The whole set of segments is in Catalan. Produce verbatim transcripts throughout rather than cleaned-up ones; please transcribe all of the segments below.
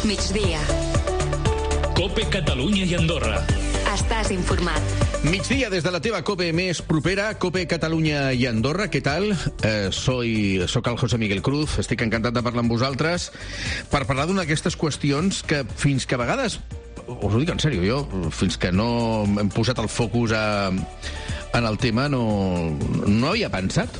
Migdia. COPE Catalunya i Andorra. Estàs informat. Migdia des de la teva COPE més propera, COPE Catalunya i Andorra. Què tal? Eh, soy, soc el José Miguel Cruz, estic encantat de parlar amb vosaltres per parlar d'una d'aquestes qüestions que fins que a vegades, us ho dic en sèrio, jo fins que no hem posat el focus a, en el tema no, no havia pensat.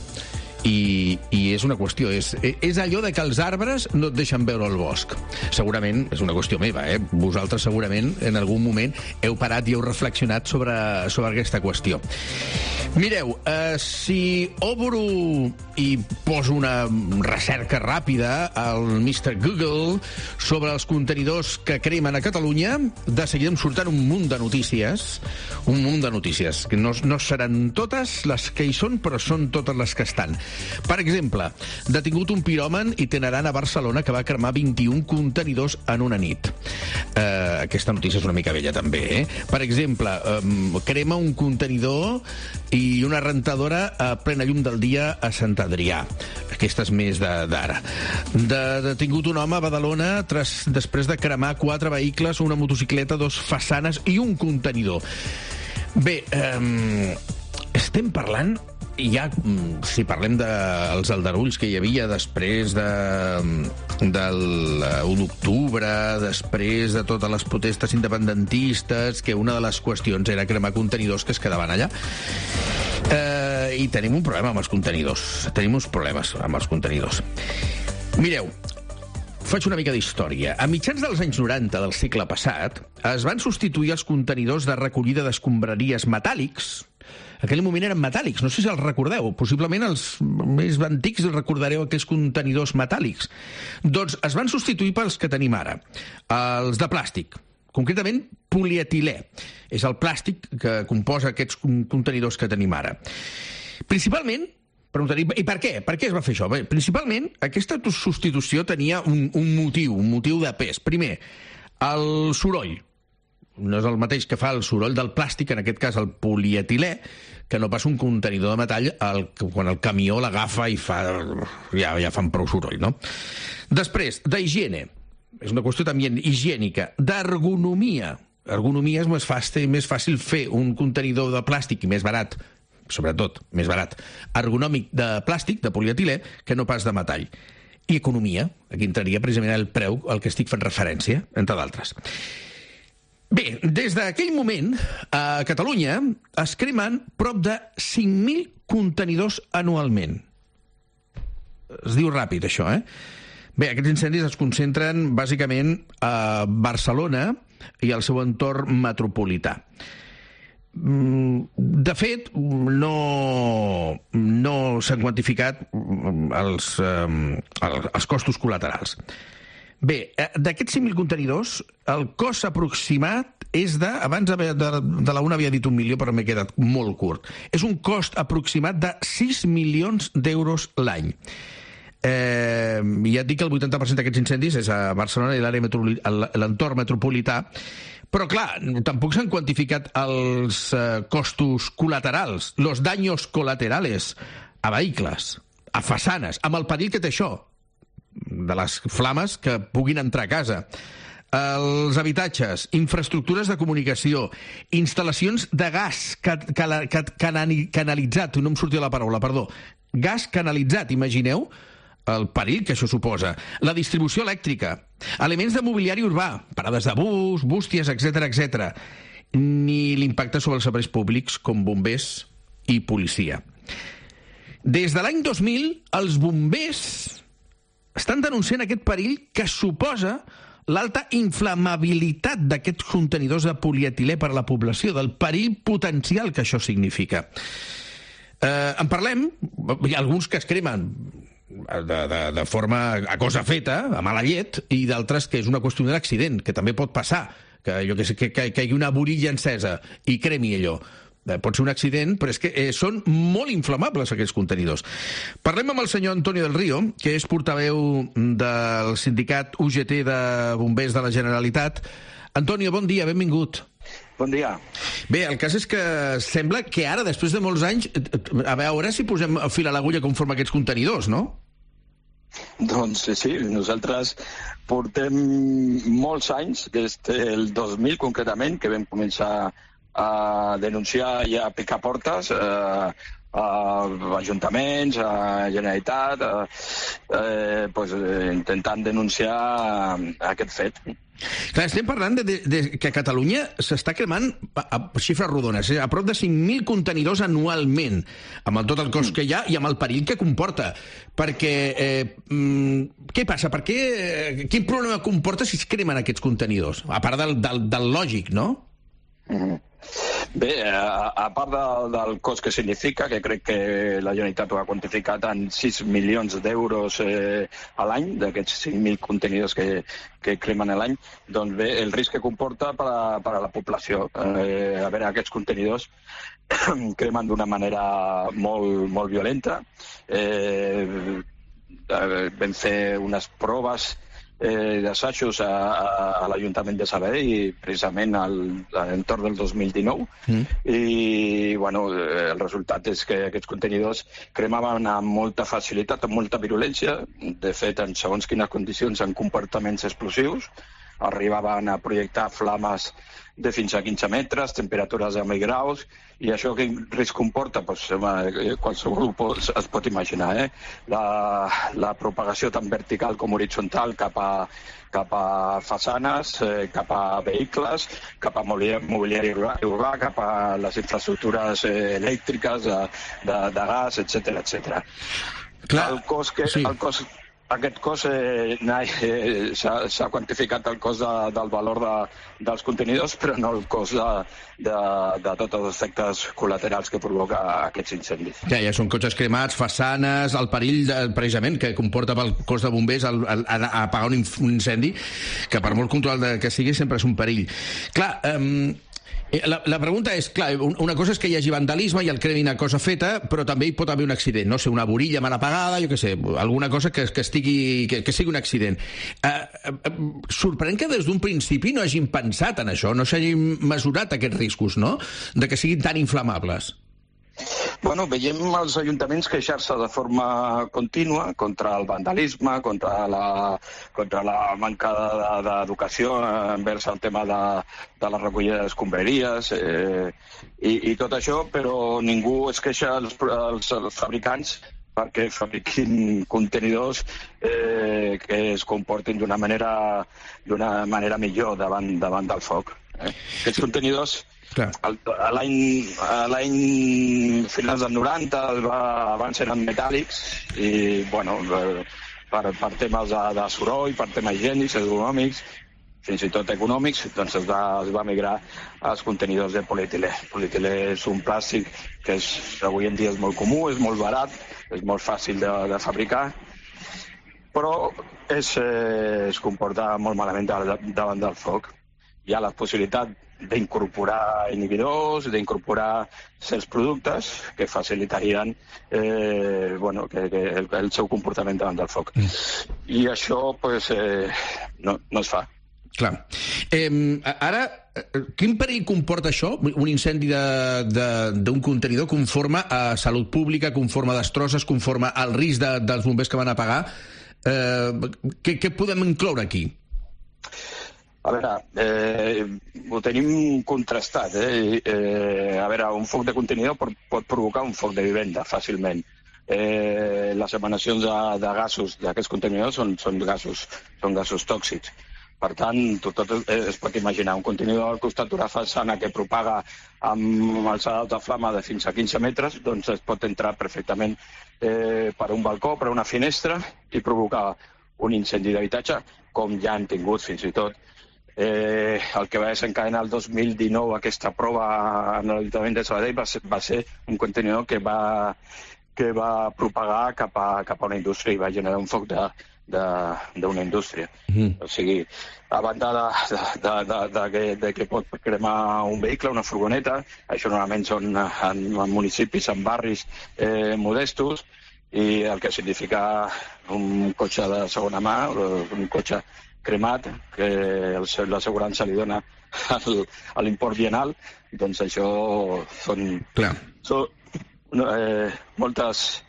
I, i és una qüestió, és, és allò de que els arbres no et deixen veure el bosc. Segurament, és una qüestió meva, eh? Vosaltres segurament en algun moment heu parat i heu reflexionat sobre, sobre aquesta qüestió. Mireu, eh, si obro i poso una recerca ràpida al mister Google sobre els contenidors que cremen a Catalunya, de seguida em surten un munt de notícies, un munt de notícies, que no, no seran totes les que hi són, però són totes les que estan. Per exemple, detingut un piròman itinerant a Barcelona que va cremar vint-i-un contenidors en una nit. Uh, aquesta notícia és una mica vella, també, eh? Per exemple, um, crema un contenidor i una rentadora a plena llum del dia a Sant Adrià. Aquesta és més d'ara. De, detingut un home a Badalona tras, després de cremar quatre vehicles, una motocicleta, dos façanes i un contenidor. Bé, um, estem parlant... Ja, si parlem dels de, aldarulls que hi havia després de, del u d'octubre, després de totes les protestes independentistes, que una de les qüestions era cremar contenidors que es quedaven allà. Eh, I tenim un problema amb els contenidors. Tenim uns problemes amb els contenidors. Mireu, faig una mica d'història. A mitjans dels anys noranta del segle passat es van substituir els contenidors de recollida d'escombraries metàl·lics. En aquell moment eren metàl·lics, no sé si els recordeu. Possiblement els més antics recordareu aquells contenidors metàl·lics. Doncs es van substituir pels que tenim ara, els de plàstic. Concretament, polietilè. És el plàstic que composa aquests contenidors que tenim ara. Principalment, preguntaria, i per què? Per què es va fer això? Bé, principalment, aquesta substitució tenia un, un motiu, un motiu de pes. Primer, el soroll. No és el mateix que fa el soroll del plàstic, en aquest cas el polietilè, que no pas un contenidor de metall el, quan el camió l'agafa i fa, ja, ja fan prou soroll, no? Després, d'higiene. És una qüestió també higiènica. D'ergonomia. Ergonomia és més fàcil, més fàcil fer un contenidor de plàstic i més barat, sobretot, més barat, ergonòmic de plàstic, de polietilè, que no pas de metall. I economia. Aquí entraria precisament el preu al que estic fent referència, entre d'altres. Bé, des d'aquell moment, a Catalunya es cremen prop de cinc mil contenidors anualment. Es diu ràpid, això, eh? Bé, aquests incendis es concentren bàsicament a Barcelona i al seu entorn metropolità. De fet, no, no s'han quantificat els, els costos col·laterals. Bé, d'aquests cinc mil contenidors, el cost aproximat és de... Abans de, de, de la una havia dit un milió, però m'he quedat molt curt. És un cost aproximat de sis milions d'euros l'any. Eh, ja et dic que el vuitanta per cent d'aquests incendis és a Barcelona i l'entorn metropolità, però clar, tampoc s'han quantificat els eh, costos col·laterals, los daños colaterales a vehicles, a façanes, amb el perill que té això, de les flames que puguin entrar a casa, els habitatges, infraestructures de comunicació, instal·lacions de gas ca ca ca canalitzat, no em sortia la paraula, perdó, gas canalitzat, imagineu el perill que això suposa, la distribució elèctrica, elements de mobiliari urbà, parades de bus, bústies, etcètera, etcètera, ni l'impacte sobre els serveis públics com bombers i policia. Des de l'any dos mil, els bombers estan denunciant aquest perill que suposa l'alta inflamabilitat d'aquests contenidors de polietilè per a la població, del perill potencial que això significa. Eh, en parlem, hi ha alguns que es cremen de, de, de forma a cosa feta, a mala llet, i d'altres que és una qüestió d'accident, que també pot passar, que, jo que sé, que, que, que hi hagi una borilla encesa i cremi allò. Pot ser un accident, però és que eh, són molt inflamables aquests contenidors. Parlem amb el senyor Antonio del Río, que és portaveu del sindicat U G T de Bombers de la Generalitat. Antonio, bon dia, benvingut. Bon dia. Bé, el cas és que sembla que ara, després de molts anys, a veure si posem el fil a l'agulla conforme aquests contenidors, no? Doncs sí, nosaltres portem molts anys, des del dos mil concretament, que vam començar a denunciar i a picar portes eh, a ajuntaments, a Generalitat, a, eh, pues, intentant denunciar aquest fet. Clar, estem parlant de, de, de que a Catalunya s'està cremant a, a xifres rodones, eh? a prop de cinc mil contenidors anualment, amb el, tot el cost que hi ha i amb el perill que comporta. Perquè, eh, mm, què passa? Per què, eh, quin problema comporta si es cremen aquests contenidors? A part del, del, del lògic, no? Mm-hmm. Bé, a, a part de, del cost que significa, que crec que la Generalitat ho ha quantificat en sis milions d'euros eh, a l'any, d'aquests cinc mil contenidors que, que cremen a l'any, doncs bé, el risc que comporta per a, per a la població. Eh, a veure, aquests contenidors cremen d'una manera molt, molt violenta. Eh, vam fer unes proves Eh, d'assajos a, a, a l'Ajuntament de Sabadell i precisament al, a l'entorn del dos mil dinou mm. i bueno, eh, el resultat és que aquests contenidors cremaven amb molta facilitat, amb molta virulència. De fet, en segons quines condicions, en comportaments explosius, arribaven a projectar flames de fins a quinze metres, temperatures de mil graus, i això quin risc comporta? Pues, home, qualsevol es pot imaginar, eh? La, la propagació tant vertical com horitzontal cap a, cap a façanes, eh, cap a vehicles, cap a mobiliari urbà, cap a les infraestructures eh, elèctriques, de, de, de gas, etcètera, etcètera. Clar, el cost que, sí. el cost Aquest cost eh, eh, s'ha quantificat el cost de, del valor de, dels contenidors, però no el cost de, de, de tots els efectes col·laterals que provoca aquests incendis. Ja, ja són cotxes cremats, façanes, el perill de, precisament que comporta pel cos de bombers el, el, a, a apagar un, un incendi, que per molt control que sigui sempre és un perill. Clar, eh, La, la pregunta és, clar, una cosa és que hi hagi vandalisme i el cremin a cosa feta, però també hi pot haver un accident, no sé, una borilla mal apagada, jo què sé, alguna cosa que, que, estigui, que, que sigui un accident. Uh, uh, sorprèn que des d'un principi no hagin pensat en això, no s'hagin mesurat aquests riscos, no?, de que siguin tan inflamables. Bueno, veiem els ajuntaments queixar-se de forma contínua contra el vandalisme, contra la, contra la manca d'educació envers el tema de, de la recollida d'escombraries eh, i, i tot això, però ningú es queixa als, als, als fabricants perquè fabriquin contenidors eh, que es comportin d'una manera, d'una manera millor davant, davant del foc. Eh. Aquests contenidors a l'any finals dels noranta va, abans eren metàl·lics i bueno, per, per temes de, de soroll, per temes higiènics, econòmics, fins i tot econòmics, doncs es va, es va migrar als contenidors de polietilè. Polietilè és un plàstic que és, avui en dia és molt comú, és molt barat, és molt fàcil de, de fabricar, però és, eh, es comporta molt malament davant del foc. Hi ha la possibilitat d'incorporar inhibidors, d'incorporar certs productes que facilitarien eh, bueno, que, que el, el seu comportament davant del foc. Mm. I això pues, eh, no, no es fa. Clar. Eh, ara, quin perill comporta això, un incendi d'un contenidor conforme a salut pública, conforme a destrosses, conforme al risc de, dels bombers que van apagar? Eh, què, què podem incloure aquí? A veure, eh, ho tenim contrastat. Eh? Eh, a veure, un foc de contenidor pot, pot provocar un foc de vivenda fàcilment. Eh, les emanacions de, de gasos d'aquests contenidors són, són, gasos, són gasos tòxics. Per tant, tot, tot es pot imaginar un contenidor al costat d'una façana que propaga amb alçades de flama de fins a quinze metres, doncs es pot entrar perfectament eh, per un balcó, per una finestra i provocar un incendi d'habitatge, com ja han tingut fins i tot. Eh, el que va desencadenar el dos mil dinou aquesta prova en l'Ajuntament de Sabadell va ser, va ser un contenidor que va, que va propagar cap a, cap a una indústria i va generar un foc de, d'una indústria. Mm. O sigui, a banda de, de, de, de, de, de que pot cremar un vehicle, una furgoneta, això normalment són en, en municipis, en barris eh, modestos, i el que significa un cotxe de segona mà, un cotxe cremat, que l'assegurança li dona a l'import bienal, doncs això són, són eh, moltes,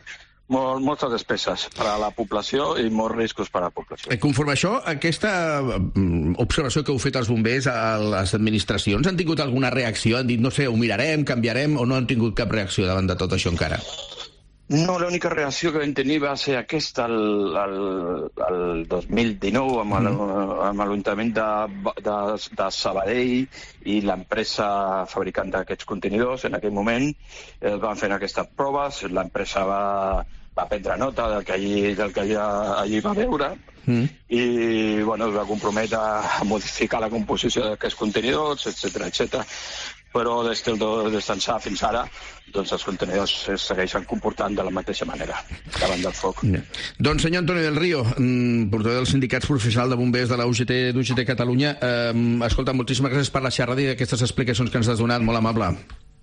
Mol, moltes despeses per a la població i molts riscos per a la població. Conforme això, aquesta observació que heu fet els bombers a les administracions, han tingut alguna reacció? Han dit, no sé, ho mirarem, canviarem, o no han tingut cap reacció davant de tot això encara? No, l'única reacció que vam tenir va ser aquesta el, el, el dos mil dinou amb l'Ajuntament de, de, de Sabadell i l'empresa fabricant d'aquests contenidors. En aquell moment eh, van fer aquestes proves, l'empresa va, va prendre nota del que allí, del que allà, allí va veure mm. i bueno, es va comprometre a modificar la composició d'aquests contenidors, etcètera, etcètera. Però des d'ençà fins ara doncs els contenidors es segueixen comportant de la mateixa manera davant del foc. Yeah. Doncs senyor Antonio del Río, portaveu dels sindicats professionals de bombers de la U G T, d'U G T Catalunya, eh, escolta, moltíssimes gràcies per la xerrada i aquestes explicacions que ens has donat, molt amable.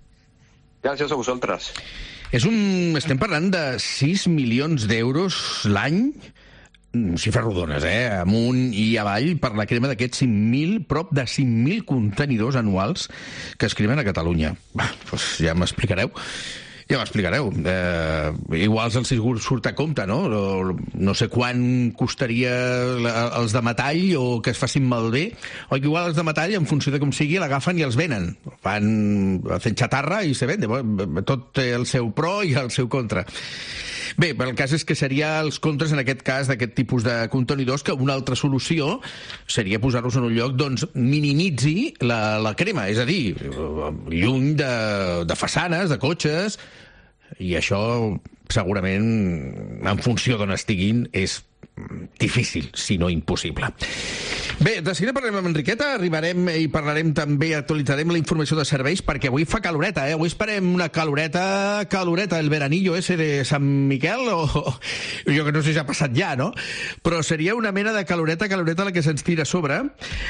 Gràcies a vosaltres. És un... Estem parlant de sis milions d'euros l'any, xifres rodones, eh? Amunt i avall, per la crema d'aquests cinc mil, prop de cinc mil contenidors anuals que es cremen a Catalunya. Bah, doncs ja m'explicareu. Ja m'explicareu. Eh, igual els surt a compte, no? No sé quan costaria els de metall o que es facin malbé, o que igual els de metall, en funció de com sigui, l'agafen i els venen. Fan fent xatarra i se vende. Tot té el seu pro i el seu contra. Bé, el cas és que seria els contres, en aquest cas, d'aquest tipus de contenidors, que una altra solució seria posar-los en un lloc, doncs, minimitzi la, la crema, és a dir, lluny de, de façanes, de cotxes, i això segurament, en funció d'on estiguin, és difícil, si no impossible. Bé, de seguida parlarem amb Enriqueta, arribarem i parlarem també, actualitzarem la informació de serveis, perquè avui fa caloreta, eh? Avui esperem una caloreta, caloreta, el veranillo ese de Sant Miquel, o, o jo que no sé si ha passat ja, no? Però seria una mena de caloreta, caloreta la que se'ns tira a sobre.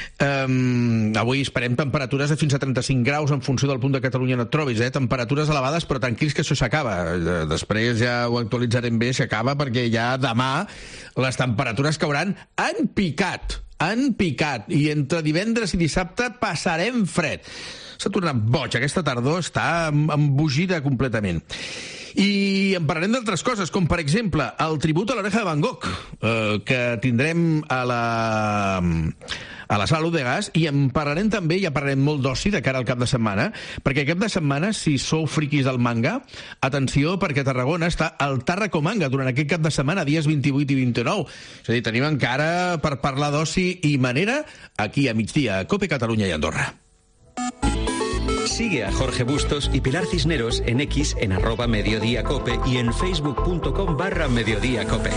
Um, avui esperem temperatures de fins a trenta-cinc graus en funció del punt de Catalunya on et trobis, eh? Temperatures elevades, però tranquils que això s'acaba. Després ja ho actualitzarem bé, s'acaba, perquè ja demà les temperatures cauran en picat. Han picat, i entre divendres i dissabte passarem fred. S'ha tornat boig, aquesta tardor està embogida completament. I en parlarem d'altres coses, com per exemple el tribut a l'Oreja de Van Gogh, eh, que tindrem a la... a la Sala de Gas, i en parlarem també, ja parlarem molt d'oci de cara al cap de setmana, perquè cap de setmana, si sou friquis del manga, atenció, perquè a Tarragona està el Tàrraco Manga durant aquest cap de setmana, dies vint-i-vuit i vint-i-nou. És a dir, tenim encara per parlar d'oci i manera aquí a migdia, a COPE Catalunya i Andorra. Sigue a Jorge Bustos y Pilar Cisneros en X en arroba mediodíacope y en facebook.com barra mediodíacope.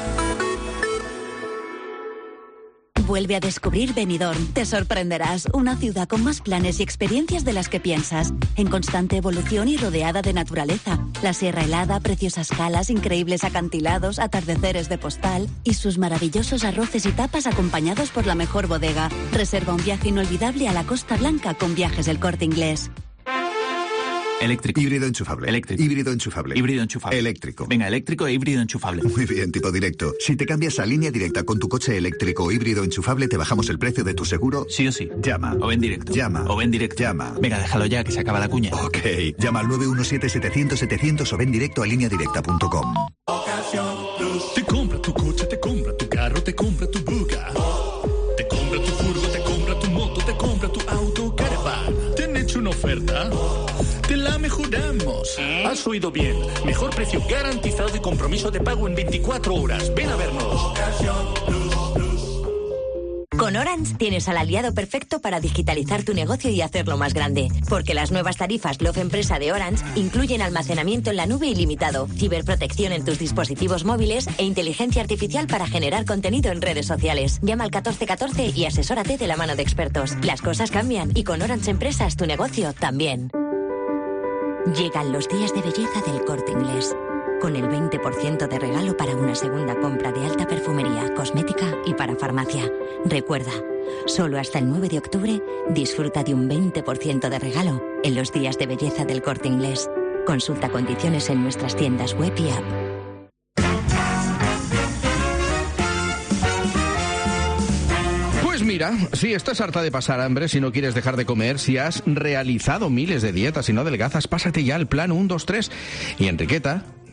Vuelve a descubrir Benidorm. Te sorprenderás. Una ciudad con más planes y experiencias de las que piensas. En constante evolución y rodeada de naturaleza. La Sierra Helada, preciosas calas, increíbles acantilados, atardeceres de postal y sus maravillosos arroces y tapas acompañados por la mejor bodega. Reserva un viaje inolvidable a la Costa Blanca con Viajes El Corte Inglés. Eléctrico. Híbrido enchufable. Eléctrico. Híbrido enchufable. Híbrido enchufable. Eléctrico. Venga, eléctrico e híbrido enchufable. Muy bien, tipo directo. Si te cambias a línea directa con tu coche eléctrico o híbrido enchufable, te bajamos el precio de tu seguro. Sí o sí. Llama. O ven directo. Llama. O ven directo. Llama. Venga, déjalo ya, que se acaba la cuña. Ok. Llama al nueve uno siete, setecientos, setecientos o ven directo a línea directa punto com. Te compra tu coche, te compra tu carro, te compra tu buga. Te compra tu furgo, te compra tu moto, te compra tu auto, caravan. ¿Te han hecho una oferta? Te la mejoramos. Has oído bien. Mejor precio garantizado y compromiso de pago en veinticuatro horas. Ven a vernos. Con Orange tienes al aliado perfecto para digitalizar tu negocio y hacerlo más grande. Porque las nuevas tarifas Love Empresa de Orange incluyen almacenamiento en la nube ilimitado, ciberprotección en tus dispositivos móviles e inteligencia artificial para generar contenido en redes sociales. Llama al catorce catorce y asesórate de la mano de expertos. Las cosas cambian y con Orange Empresas tu negocio también. Llegan los días de belleza del Corte Inglés, con el veinte por ciento de regalo para una segunda compra de alta perfumería, cosmética y para farmacia. Recuerda, solo hasta el nueve de octubre disfruta de un veinte por ciento de regalo en los días de belleza del Corte Inglés. Consulta condiciones en nuestras tiendas web y app. Mira, si estás harta de pasar hambre, si no quieres dejar de comer, si has realizado miles de dietas y no adelgazas, pásate ya al plan uno, dos, tres. Y Enriqueta,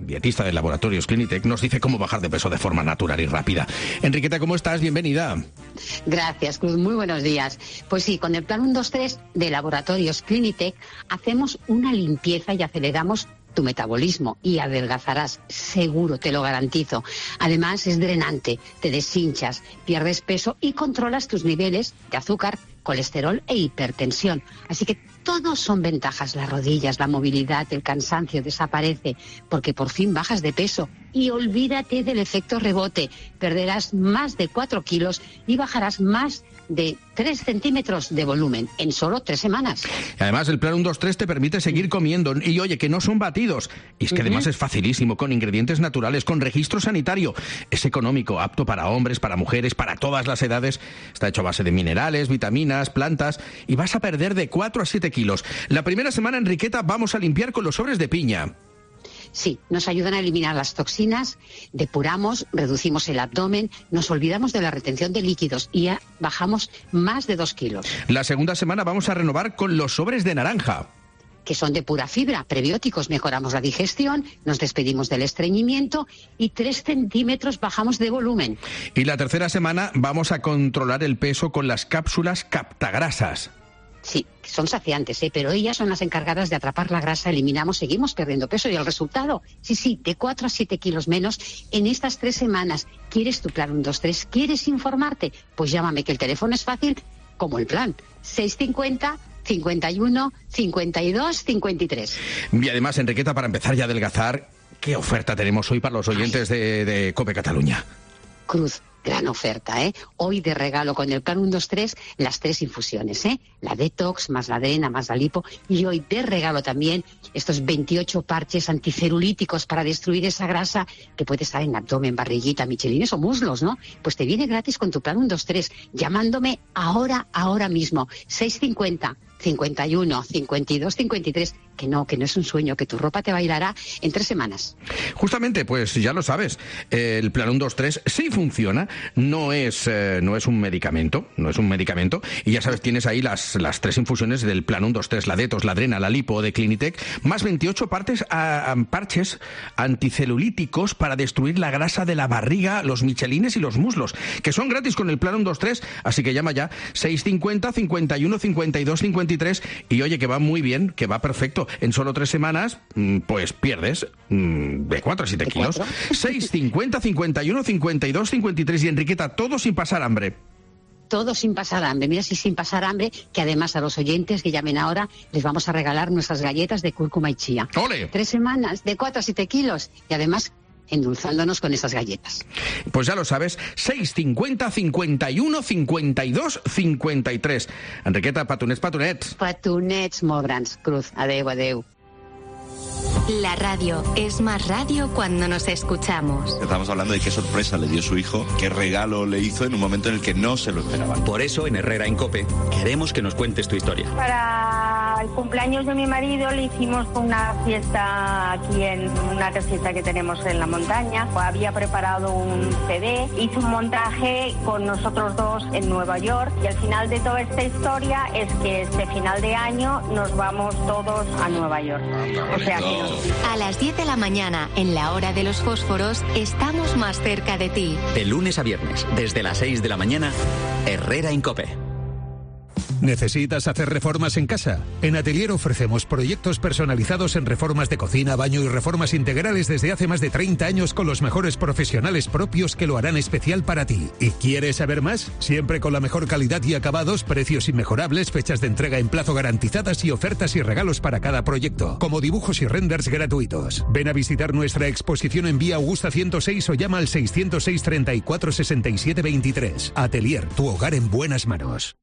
dietista de Laboratorios Clinitec, nos dice cómo bajar de peso de forma natural y rápida. Enriqueta, ¿cómo estás? Bienvenida. Gracias, Cruz. Muy buenos días. Pues sí, con el plan uno dos tres de Laboratorios Clinitec hacemos una limpieza y aceleramos tu metabolismo y adelgazarás, seguro, te lo garantizo. Además, es drenante, te deshinchas, pierdes peso y controlas tus niveles de azúcar, colesterol e hipertensión. Así que todos son ventajas. Las rodillas, la movilidad, el cansancio desaparece porque por fin bajas de peso. Y olvídate del efecto rebote. Perderás más de cuatro kilos y bajarás más de tres centímetros de volumen en solo tres semanas. Además, el plan uno dos tres te permite seguir comiendo. Y oye, que no son batidos. Y es que uh-huh. además es facilísimo, con ingredientes naturales, con registro sanitario. Es económico, apto para hombres, para mujeres, para todas las edades. Está hecho a base de minerales, vitaminas, plantas. Y vas a perder de cuatro a siete kilos. La primera semana, Enriqueta, vamos a limpiar con los sobres de piña. Sí, nos ayudan a eliminar las toxinas, depuramos, reducimos el abdomen, nos olvidamos de la retención de líquidos y ya bajamos más de dos kilos. La segunda semana vamos a renovar con los sobres de naranja, que son de pura fibra, prebióticos, mejoramos la digestión, nos despedimos del estreñimiento y tres centímetros bajamos de volumen. Y la tercera semana vamos a controlar el peso con las cápsulas captagrasas. Sí, son saciantes, ¿eh? Pero ellas son las encargadas de atrapar la grasa, eliminamos, seguimos perdiendo peso y el resultado, sí, sí, de cuatro a siete kilos menos en estas tres semanas. ¿Quieres tu plan uno dos tres? ¿Quieres informarte? Pues llámame, que el teléfono es fácil como el plan. seis cincuenta, cincuenta y uno, cincuenta y dos, cincuenta y tres. Y además, Enriqueta, para empezar ya a adelgazar, ¿qué oferta tenemos hoy para los oyentes de, de COPE Cataluña? Cruz. Gran oferta, ¿eh? Hoy de regalo con el plan uno dos tres las tres infusiones, ¿eh? La detox, más la drena, más la lipo. Y hoy de regalo también estos veintiocho parches anticelulíticos para destruir esa grasa que puede estar en abdomen, barriguita, michelines o muslos, ¿no? Pues te viene gratis con tu plan uno dos tres, llamándome ahora, ahora mismo. seis cincuenta, cincuenta y uno, cincuenta y dos, cincuenta y tres. Que no, que no es un sueño, que tu ropa te bailará en tres semanas. Justamente, pues ya lo sabes, el plan uno dos tres sí funciona, no es, eh, no es un medicamento, no es un medicamento, y ya sabes, tienes ahí las, las tres infusiones del plan uno dos tres, la detox, la drena, la lipo de Clinitec, más veintiocho partes, a, a, parches anticelulíticos para destruir la grasa de la barriga, los michelines y los muslos, que son gratis con el plan uno dos tres, así que llama ya, seis cincuenta, cincuenta y uno, cincuenta y dos, cincuenta y tres, y oye, que va muy bien, que va perfecto. En solo tres semanas, pues pierdes de cuatro a siete kilos. seis cincuenta, cincuenta y uno, cincuenta y dos, cincuenta y tres. Y Enriqueta, todo sin pasar hambre. Todo sin pasar hambre. Mira, si sin pasar hambre, que además a los oyentes que llamen ahora les vamos a regalar nuestras galletas de cúrcuma y chía. ¡Ole! Tres semanas, de cuatro a siete kilos. Y además endulzándonos con esas galletas. Pues ya lo sabes, seis cincuenta, cincuenta y uno, cincuenta y dos, cincuenta y tres. Enriqueta, patunets, patunets. Patunets, Mobrans, Cruz. Adeu, adeu. La radio es más radio cuando nos escuchamos. Estamos hablando de qué sorpresa le dio su hijo, qué regalo le hizo en un momento en el que no se lo esperaban. Por eso en Herrera en COPE queremos que nos cuentes tu historia. Para el cumpleaños de mi marido le hicimos una fiesta aquí en una casita que tenemos en la montaña. Había preparado un C D, hizo un montaje con nosotros dos en Nueva York y al final de toda esta historia es que este final de año nos vamos todos a Nueva York. O sea que nos... A las diez de la mañana, en la hora de los fósforos, estamos más cerca de ti. De lunes a viernes, desde las seis de la mañana, Herrera en COPE. ¿Necesitas hacer reformas en casa? En Atelier ofrecemos proyectos personalizados en reformas de cocina, baño y reformas integrales desde hace más de treinta años con los mejores profesionales propios que lo harán especial para ti. ¿Y quieres saber más? Siempre con la mejor calidad y acabados, precios inmejorables, fechas de entrega en plazo garantizadas y ofertas y regalos para cada proyecto, como dibujos y renders gratuitos. Ven a visitar nuestra exposición en Vía Augusta ciento seis o llama al seiscientos seis, treinta y cuatro, sesenta y siete, veintitrés. Atelier, tu hogar en buenas manos.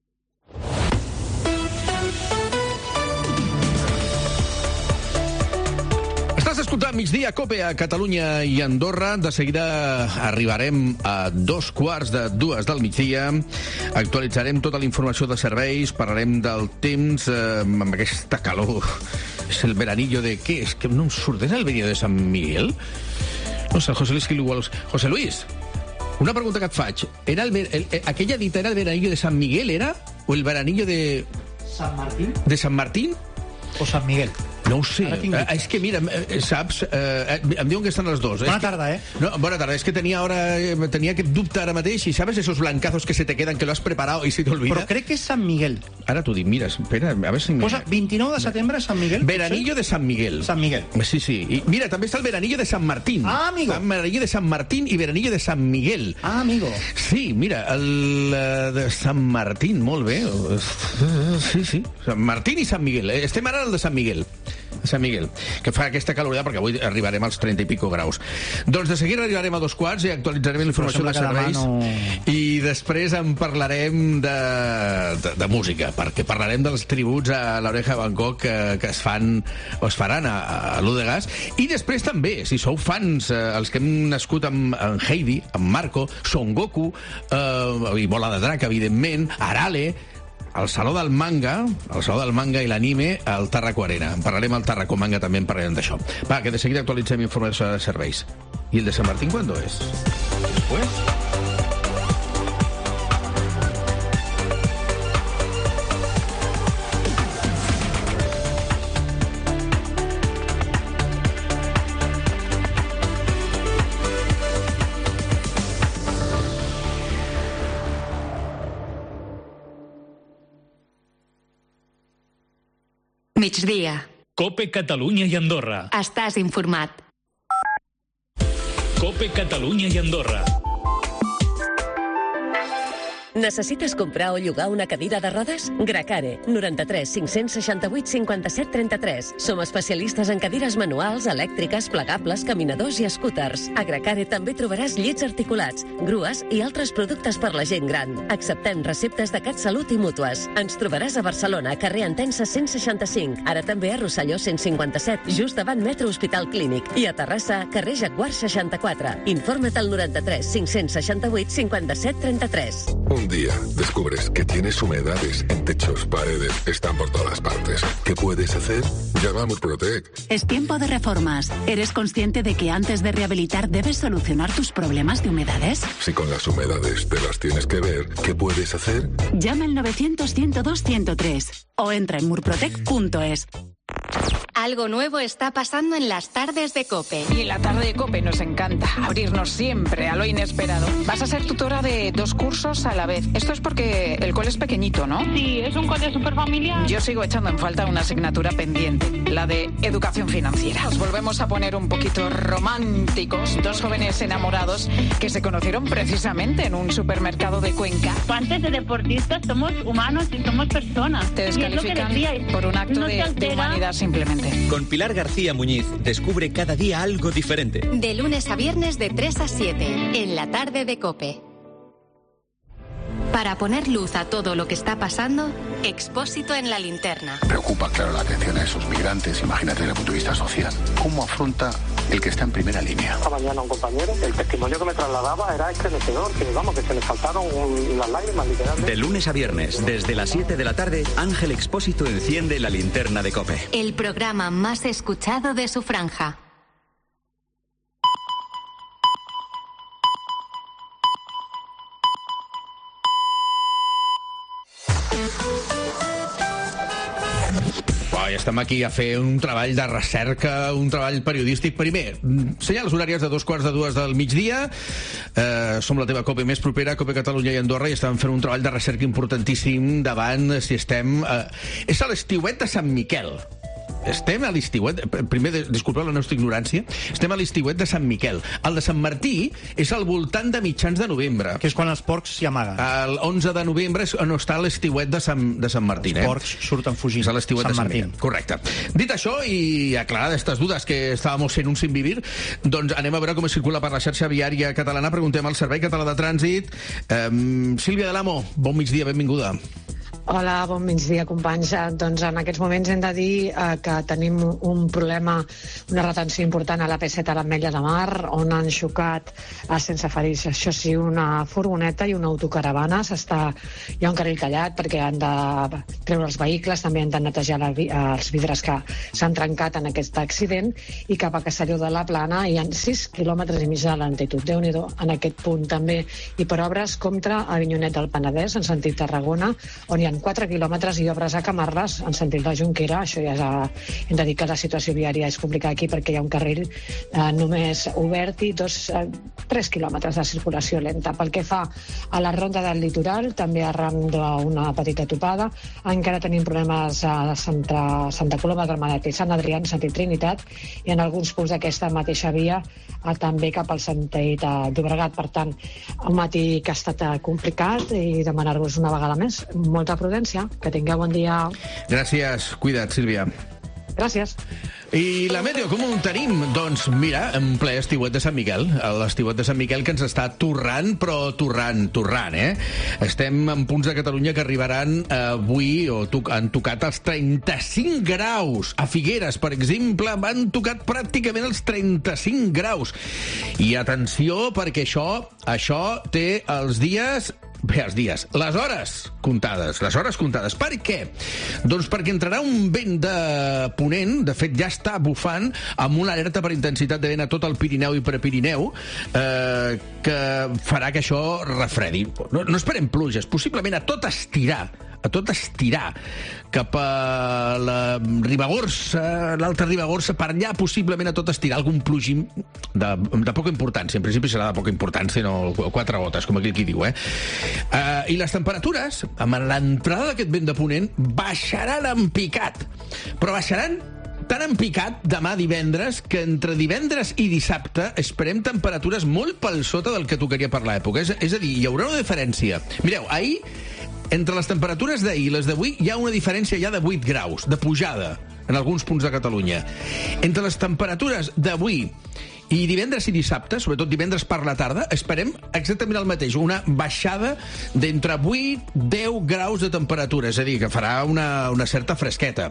Estàs escoltant Migdia Cope a Catalunya i Andorra. De seguida arribarem a dos quarts de dues del migdia. Actualitzarem tota la informació de serveis, parlarem del temps eh, amb aquesta calor. És el veranillo de... Què és? Que no em surt? És el veranillo de Sant Miguel? No sé, José Luis, que igual... José Luis, una pregunta que et faig. Era el, el, el, aquella dita era el veranillo de Sant Miguel, era? O el veranillo de... ¿San Martín? ¿De San Martín? ¿O San Miguel? No ho sé. Eh, és que, mira, eh, saps, eh, em diuen que estan les dos. Bona és que, tarda, eh? No, bona tarda. És que tenia, ahora, tenia aquest dubte ara mateix i sabes esos blancazos que se te quedan, que lo has preparado y se te olvida? Però crec que és Sant Miguel. Ara t'ho dic, mira, espera, a veure si... Posa vint-i-nou de setembre, Sant Miguel. Veranillo de Sant Miguel. Sant Miguel. Sí, sí. I mira, també està el Veranillo de Sant Martín. Ah, amigo. El Veranillo de Sant Martín i Veranillo de Sant Miguel. Ah, amigo. Sí, mira, el uh, de Sant Martín, molt bé. Sí, sí. Sant Martín i Sant Miguel. Eh? Estem ara al de Sant Miguel. Sant Miguel, que fa aquesta calorada perquè avui arribarem als trenta i pico graus. Doncs de seguida arribarem a dos quarts i actualitzarem la informació de serveis no... i després en parlarem de, de, de música, perquè parlarem dels tributs a l'Oreja de Bangkok que, que es fan o es faran a, a l'U de Gas, i després també, si sou fans, eh, els que hem nascut amb, amb Heidi, amb Marco, Son Goku, eh, i Bola de Drac, evidentment, Arale, el Saló del Manga, el Saló del Manga i l'anime al Tarraco Arena. En parlarem al Tarraco Manga, també en parlarem d'això. Va, que de seguida actualitzem informació de serveis. I el de Sant Martín, ¿cuándo es? Después. Migdia. COPE Catalunya i Andorra. Estàs informat. COPE Catalunya i Andorra. Necessites comprar o llogar una cadira de rodes? Gracare, noranta-tres cinc-cents seixanta-vuit cinquanta-set trenta-tres. Som especialistes en cadires manuals, elèctriques, plegables, caminadors i scooters. A Gracare també trobaràs llits articulats, grues i altres productes per la gent gran. Acceptem receptes de CatSalut i mútues. Ens trobaràs a Barcelona, carrer Entença cent seixanta-cinc. Ara també a Rosselló cent cinquanta-set, just davant Metro Hospital Clínic. I a Terrassa, carrer Jaguar seixanta-quatre. Informa't al noranta-tres cinc-cents seixanta-vuit cinquanta-set trenta-tres. Un día descubres que tienes humedades en techos, paredes, están por todas partes. ¿Qué puedes hacer? Llama a Murprotec. Es tiempo de reformas. ¿Eres consciente de que antes de rehabilitar debes solucionar tus problemas de humedades? Si con las humedades te las tienes que ver, ¿qué puedes hacer? Llama al novecientos, ciento dos, ciento tres o entra en murprotec punto es. Algo nuevo está pasando en las tardes de COPE. Y en la tarde de COPE nos encanta abrirnos siempre a lo inesperado. Vas a ser tutora de dos cursos a la vez. Esto es porque el cole es pequeñito, ¿no? Sí, es un cole súper familiar. Yo sigo echando en falta una asignatura pendiente, la de educación financiera. Nos volvemos a poner un poquito románticos. Dos jóvenes enamorados que se conocieron precisamente en un supermercado de Cuenca. Antes de deportistas somos humanos y somos personas. Te descalifican por un acto no de, de humanidad simplemente. Con Pilar García Muñiz, descubre cada día algo diferente. De lunes a viernes de tres a siete, en la tarde de COPE. Para poner luz a todo lo que está pasando, Expósito en la linterna. Preocupa, claro, la atención a esos migrantes. Imagínate desde el punto de vista social. ¿Cómo afronta el que está en primera línea? Esta mañana un compañero, el testimonio que me trasladaba era estremecedor, que vamos, que se le saltaron un, las lágrimas, literalmente. De lunes a viernes, desde las siete de la tarde, Ángel Expósito enciende la linterna de COPE. El programa más escuchado de su franja. Oh, ja estem aquí a fer un treball de recerca, un treball periodístic. Primer, senyals horàries de dos quarts de dues del migdia. Eh, som la teva COPE més propera, COPE Catalunya i Andorra, i estem fent un treball de recerca importantíssim davant si estem... Eh, és a l'estiuet de Sant Miquel. Estem a l'estiuet... Primer, disculpeu la nostra ignorància. Estem a l'estiuet de Sant Miquel. El de Sant Martí és al voltant de mitjans de novembre. Que és quan els porcs s'hi amaguen. El onze de novembre és on està l'estiuet de Sant, de Sant Martí. Els porcs eh? surten fugint. És a l'estiuet Sant de Sant Martí. Miquel. Correcte. Dit això, i aclarades aquestes dudes que estàvem sent un sin vivir, doncs anem a veure com es circula per la xarxa viària catalana. Preguntem al Servei Català de Trànsit. Um, Sílvia de l'Amo, bon migdia, benvinguda. Hola, bon migdia, companys. Doncs en aquests moments hem de dir eh, que tenim un problema, una retenció important a la P set a l'Ametlla de Mar, on han xocat eh, sense ferits, això sí, una furgoneta i una autocaravana. S'està, hi ha un carril tallat perquè han de treure els vehicles, també han de netejar la, els vidres que s'han trencat en aquest accident, i cap a Castelló de la Plana hi ha sis quilòmetres i mig de lentitud. Déu-n'hi-do en aquest punt també. I per obres contra Avinyonet del Penedès, en sentit Tarragona, on hi ha farem quatre quilòmetres i obres a Camarles en sentit de Junquera. Això ja és a... hem de dir que la situació viària és complicada aquí perquè hi ha un carril eh, només obert i dos, eh, tres quilòmetres de circulació lenta. Pel que fa a la ronda del litoral, també arran d'una petita topada, encara tenim problemes a Santa, Santa Coloma de Gramenet i Sant Adrià en sentit Trinitat, i en alguns punts d'aquesta mateixa via eh, també cap al sentit de Llobregat. Per tant, un matí que ha estat complicat i demanar-vos una vegada més molta prudència. Que tingueu bon dia. Gràcies. Cuida't, Sílvia. Gràcies. I la meteo, com ho tenim? Doncs mira, en ple estiuet de Sant Miquel. L'estiuet de Sant Miquel que ens està torrant, però torrant, torrant, eh? Estem en punts de Catalunya que arribaran avui, o to han tocat els trenta-cinc graus. A Figueres, per exemple, van tocat pràcticament els trenta-cinc graus. I atenció, perquè això, això té els dies... Bé, els dies, les hores comptades, les hores comptades. Per què? Doncs perquè entrarà un vent de ponent, de fet ja està bufant, amb una alerta per intensitat de vent a tot el Pirineu i Prepirineu, eh, que farà que això refredi. No, no esperem pluges, possiblement a tot estirar, a tot estirar cap a la Ribagorça, l'Alta Ribagorça, per allà possiblement a tot estirar algun plogim de, de poca importància. En principi serà de poca importància, no quatre gotes, com aquí qui diu, eh? Uh, I les temperatures, amb l'entrada d'aquest vent de ponent, baixaran en picat. Però baixaran tan en picat demà divendres que entre divendres i dissabte esperem temperatures molt pel sota del que tocaria per l'època. És, és a dir, hi haurà una diferència. Mireu, ahir, entre les temperatures d'ahir i les d'avui, hi ha una diferència ja de vuit graus, de pujada, en alguns punts de Catalunya. Entre les temperatures d'avui i divendres i dissabte, sobretot divendres per la tarda, esperem exactament el mateix, una baixada d'entre vuit i deu graus de temperatura, és a dir, que farà una, una certa fresqueta.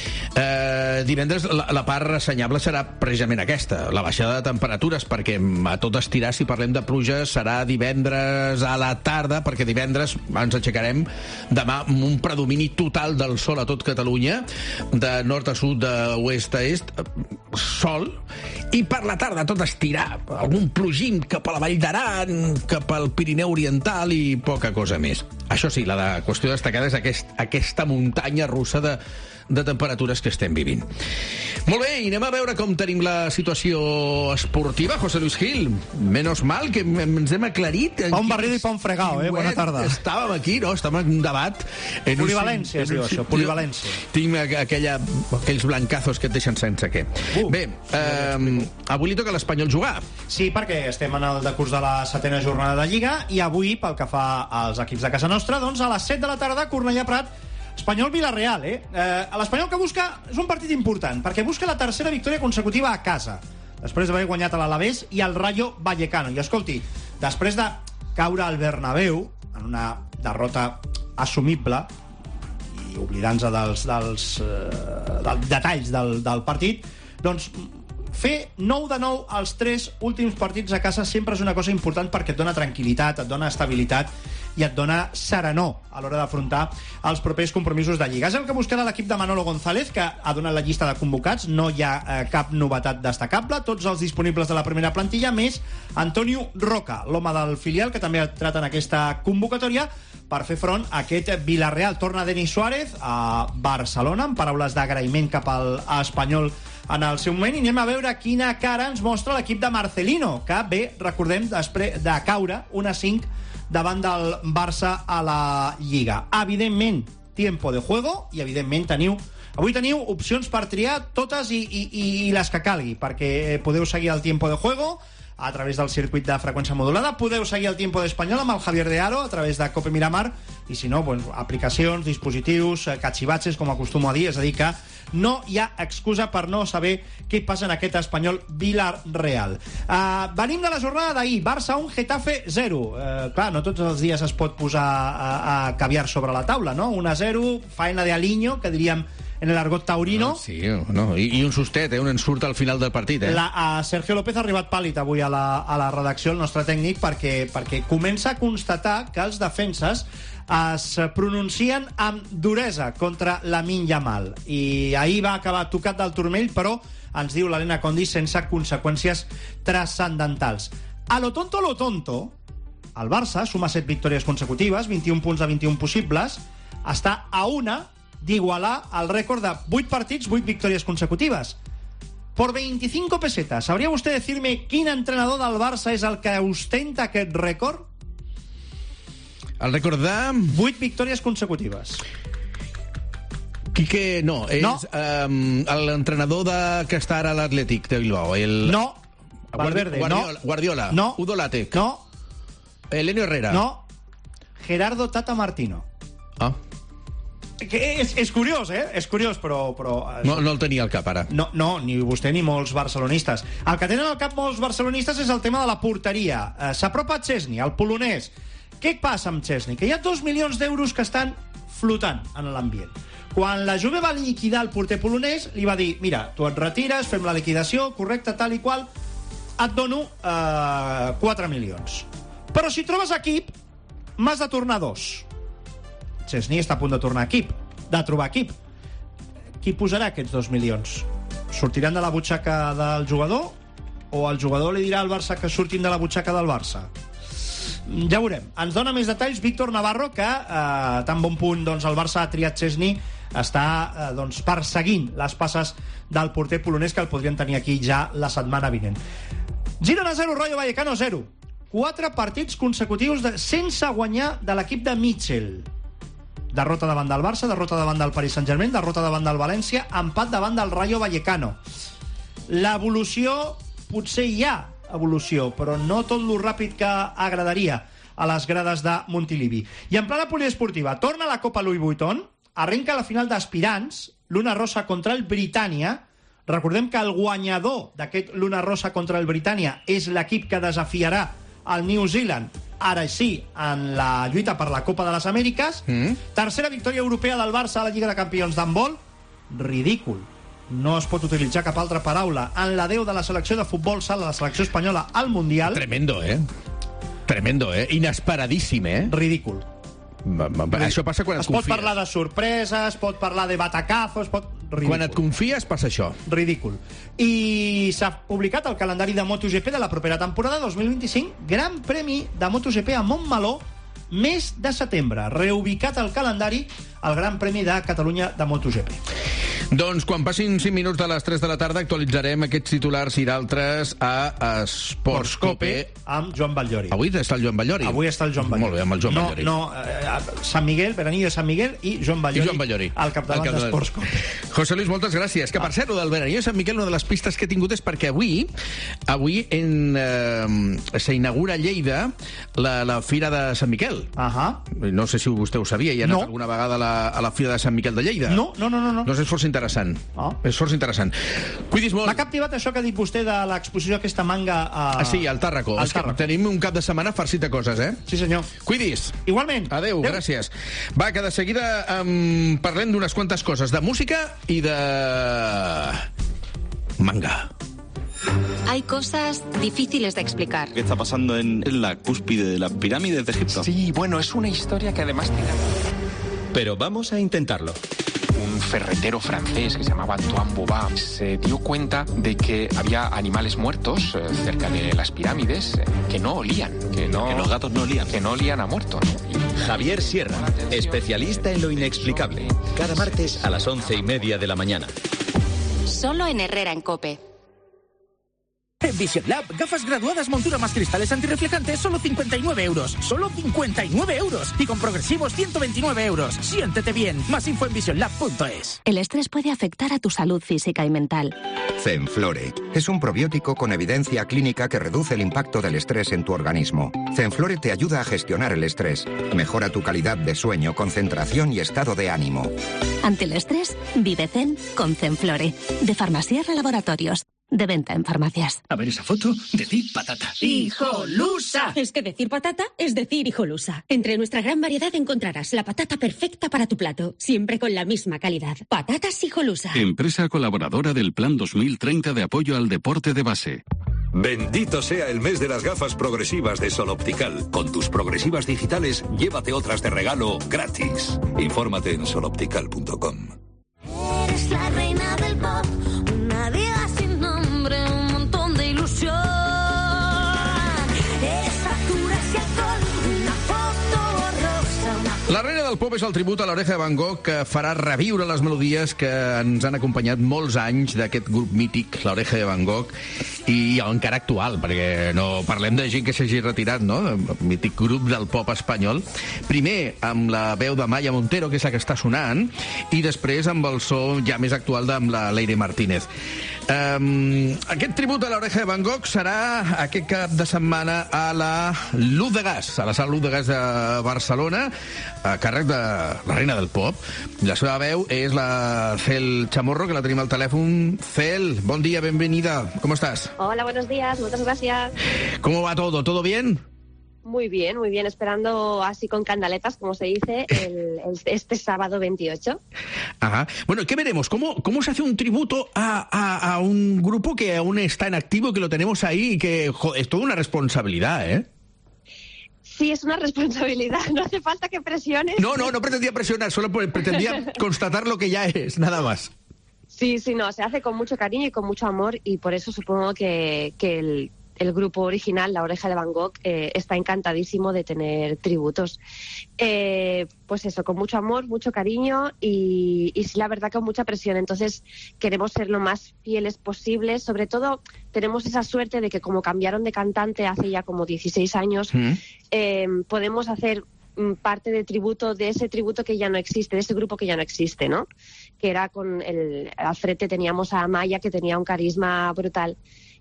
Eh, divendres la, la part ressenyable serà precisament aquesta, la baixada de temperatures, perquè a tot estirar, si parlem de pluja, serà divendres a la tarda, perquè divendres ens aixecarem demà amb un predomini total del sol a tot Catalunya, de nord a sud, d'oest a est, sol, i per la tarda tot estirar, algun plogim cap a la Vall d'Aran, cap al Pirineu Oriental i poca cosa més. Això sí, la de qüestió destacada és aquest, aquesta muntanya russa de, de temperatures que estem vivint. Molt bé, i anem a veure com tenim la situació esportiva, José Luis Gil. Menos mal que ens hem aclarit. Pa un barrido i pa un fregao, eh? Bona tarda. Estàvem aquí, no? Estàvem en un debat. En Polivalència, es diu això, polivalència. Tinc aquella, aquells blancazos que et deixen sense què. Uh, bé, eh, avui li toca a l'Espanyol jugar. Sí, perquè estem en el decurs de la setena jornada de Lliga i avui, pel que fa als equips de casa nostra, doncs a les set de la tarda, Cornellà Prat, Espanyol-Vilareal, eh? eh L'Espanyol que busca és un partit important, perquè busca la tercera victòria consecutiva a casa, després d'haver guanyat a l'Alavés i al Rayo Vallecano. I escolti, després de caure al Bernabéu, en una derrota assumible, i oblidant-se dels, dels, eh, dels detalls del, del partit, doncs fer nou de nou els tres últims partits a casa sempre és una cosa important perquè et dona tranquil·litat, et dona estabilitat i et dona serenor a l'hora d'afrontar els propers compromisos de Lliga. És el que buscarà l'equip de Manolo González, que ha donat la llista de convocats. No hi ha eh, cap novetat destacable. Tots els disponibles de la primera plantilla, més Antonio Roca, l'home del filial, que també ha entrat en aquesta convocatòria per fer front a aquest Villarreal. Torna Denis Suárez a Barcelona, amb paraules d'agraïment cap al Espanyol en el seu moment, i anem a veure quina cara ens mostra l'equip de Marcelino, que ve, recordem, després de caure una cinc davant del Barça a la Lliga. Evidentment, tiempo de juego, i evidentment teniu avui teniu opcions per triar totes i, i, i les que calgui, perquè podeu seguir el tiempo de juego a través del circuit de freqüència modulada, podeu seguir el tiempo d'Espanyol amb el Javier de Aro a través de Cope Miramar, i si no, doncs, aplicacions, dispositius, cachivaches, com acostumo a dir, és a dir que no hi ha excusa per no saber què passa en aquest Espanyol Villarreal. Uh, venim de la jornada d'ahir, Barça un, Getafe zero. Uh, clar, no tots els dies es pot posar a, a caviar sobre la taula, no? un a zero, faena de Aliño, que diríem en el argot taurino. No, sí, no. I, i un sustet, eh? un ensurt al final del partit. Eh? La, a Sergio López ha arribat pàl·lid avui a la, a la redacció, el nostre tècnic, perquè, perquè comença a constatar que els defenses es pronuncien amb duresa contra Lamine Yamal. I ahir va acabar tocat del turmell, però ens diu l'Helena Condi sense conseqüències transcendentals. A lo tonto, lo tonto, el Barça suma set victòries consecutives, vint-i-un punts de vint-i-un possibles, està a una d'igualar el rècord de vuit partits, vuit victòries consecutives. Por veinticinco pesetas, ¿sabría usted decirme quin entrenador del Barça és el que ostenta aquest rècord? El rècord de... vuit victòries consecutives. Quique, no, és no. Um, l'entrenador de, que està ara a l'Atlètic de Bilbao. El... No. Valverde, Guardiola, no. Guardiola, no. Udo Lattek. No. Elenio Herrera. No. Gerardo Tata Martino. Ah. Que és, és curiós, eh? És curiós, però... però no, no el tenia al cap, ara. No, no, ni vostè ni molts barcelonistes. El que tenen al cap molts barcelonistes és el tema de la porteria. Eh, S'apropa Chesney, el polonès. Què passa amb Chesney? Que hi ha dos milions d'euros que estan flotant en l'ambient. Quan la Juve va liquidar el porter polonès, li va dir, mira, tu et retires, fem la liquidació, correcte, tal i qual, et dono eh, quatre milions. Però si trobes equip, m'has de tornar dos. Chesney està a punt de tornar equip, de trobar equip. Qui posarà aquests dos milions? Sortiran de la butxaca del jugador o el jugador li dirà al Barça que surtin de la butxaca del Barça? Ja veurem. Ens dona més detalls Víctor Navarro, que eh, tan bon punt doncs, el Barça ha triat Chesney, està eh, doncs, perseguint les passes del porter polonès, que el podrien tenir aquí ja la setmana vinent. Girona zero, Rayo Vallecano zero. Quatre partits consecutius de, sense guanyar de l'equip de Mitchell. Derrota davant del Barça, derrota davant del Paris Saint-Germain, derrota davant del València, empat davant del Rayo Vallecano. L'evolució, potser hi ha evolució, però no tot lo ràpid que agradaria a les grades de Montilivi. I en plana poliesportiva, torna la Copa Louis Vuitton, arrenca la final d'aspirants, Luna Rossa contra el Britannia. Recordem que el guanyador d'aquest Luna Rossa contra el Britannia és l'equip que desafiarà el New Zealand, ara sí, en la lluita per la Copa de les Amèriques. Mm. Tercera victòria europea del Barça a la Lliga de Campions d'handbol. Ridícul. No es pot utilitzar cap altra paraula. En la deu de la selecció de futbol sala, la selecció espanyola al Mundial. Tremendo, eh? Tremendo, eh? Inesperadíssim, eh? Ridícul. Va, va, va. Això passa quan et es pot confies. parlar de sorpreses, es pot parlar de batacazos, pot... Ridícul. Quan et confies passa això. Ridícul. I s'ha publicat el calendari de MotoGP de la propera temporada dos mil vint-i-cinc, Gran Premi de MotoGP a Montmeló, mes de setembre. Reubicat al calendari el Gran Premi de Catalunya de MotoGP. Doncs quan passin cinc minuts de les tres de la tarda actualitzarem aquests titulars i d'altres a Esports Cope amb Joan Batllori. Avui està el Joan Batllori. Avui està el Joan Batllori. Molt bé, amb el Joan no, Batllori. No, eh, Sant Miguel, Veranillo de Sant Miguel i Joan Batllori, I Joan Batllori. al capdavant d'Esports Cope. José Luis, moltes gràcies. Que per cert, del Veranillo de Sant Miquel, una de les pistes que he tingut és perquè avui avui en, eh, s'inaugura a Lleida la, la Fira de Sant Miquel. Ahà. No sé si vostè ho sabia, hi ha anat no. alguna vegada a la, a la Fira de Sant Miquel de Lleida? No, no, no. no, no. Doncs és força interessant. Oh. És força interessant. Cuidis molt. M'ha captivat això que ha dit vostè de l'exposició aquesta manga a... Ah, sí, al Tàrraco. Al És que Tàrraco. tenim un cap de setmana farcit de coses, eh? Sí, senyor. Cuidis. Igualment. Adéu, Adéu. Gràcies. Va, que de seguida um, parlem d'unes quantes coses, de música i de... manga. Hay cosas difíciles de explicar. ¿Qué está pasando en la cúspide de las pirámides de Egipto? Sí, bueno, es una historia que además tiene... Pero vamos a intentarlo. Un ferretero francés que se llamaba Antoine Bouvard se dio cuenta de que había animales muertos eh, cerca de las pirámides eh, que no olían, que no... Que los gatos no olían. Que no olían a muerto, ¿no? Y... Javier Sierra, especialista en lo inexplicable. Cada martes a las once y media de la mañana. Solo en Herrera en COPE. En Vision Lab, gafas graduadas, montura más cristales antirreflejantes, solo cincuenta y nueve euros. ¡Solo cincuenta y nueve euros! Y con progresivos, ciento veintinueve euros. Siéntete bien. Más info en vision lab punto es. El estrés puede afectar a tu salud física y mental. Zenflore es un probiótico con evidencia clínica que reduce el impacto del estrés en tu organismo. Zenflore te ayuda a gestionar el estrés, mejora tu calidad de sueño, concentración y estado de ánimo. Ante el estrés, vive Zen con Zenflore. De Farmasierra Laboratorios. De venta en farmacias. A ver esa foto, decir patata. ¡Hijolusa! Es que decir patata es decir hijolusa. Entre nuestra gran variedad encontrarás la patata perfecta para tu plato, siempre con la misma calidad. Patatas Hijolusa. Empresa colaboradora del Plan dos mil treinta de apoyo al deporte de base. Bendito sea el mes de las gafas progresivas de Sol Optical. Con tus progresivas digitales, llévate otras de regalo gratis. Infórmate en sol optical punto com. Eres la reina del pop, una diva sin nombre, un montón de ilusión. Eres facturas y alcohol, una foto borrosa, una... La reina del pop és el tribut a l'Oreja de Van Gogh que farà reviure les melodies que ens han acompanyat molts anys d'aquest grup mític, l'Oreja de Van Gogh, i encara actual, perquè no parlem de gent que s'hagi retirat, no? El mític grup del pop espanyol. Primer amb la veu de Maya Montero, que és la que està sonant, i després amb el so ja més actual amb la Leire Martínez. Um, aquest tribut a l'Oreja de Van Gogh serà aquest cap de setmana a la Luz de Gas, a la sala Luz de Gas de Barcelona, a càrrec de la reina del pop. La seva veu és la Cel Chamorro, que la tenim al telèfon. Cel, bon dia, benvenida. ¿Cómo estás? Hola, buenos días, muchas gracias. ¿Cómo va todo? ¿Todo bien? Muy bien, muy bien. Esperando así con candaletas, como se dice, el, el, este sábado veintiocho. Ajá. Bueno, ¿qué veremos? ¿Cómo, cómo se hace un tributo a, a, a un grupo que aún está en activo, que lo tenemos ahí y que joder, es toda una responsabilidad, ¿eh? Sí, es una responsabilidad. No hace falta que presiones. No, no, no pretendía presionar, solo pretendía constatar lo que ya es, nada más. Sí, sí, no, se hace con mucho cariño y con mucho amor, y por eso supongo que, que el, el grupo original, La Oreja de Van Gogh, eh, está encantadísimo de tener tributos. Eh, pues eso, con mucho amor, mucho cariño y, y sí, la verdad, con mucha presión. Entonces queremos ser lo más fieles posibles. Sobre todo tenemos esa suerte de que como cambiaron de cantante hace ya como dieciséis años, mm. eh, podemos hacer parte de tributo, de ese tributo que ya no existe, de ese grupo que ya no existe, ¿no? Que era con el, al frente teníamos a Maya, que tenía un carisma brutal.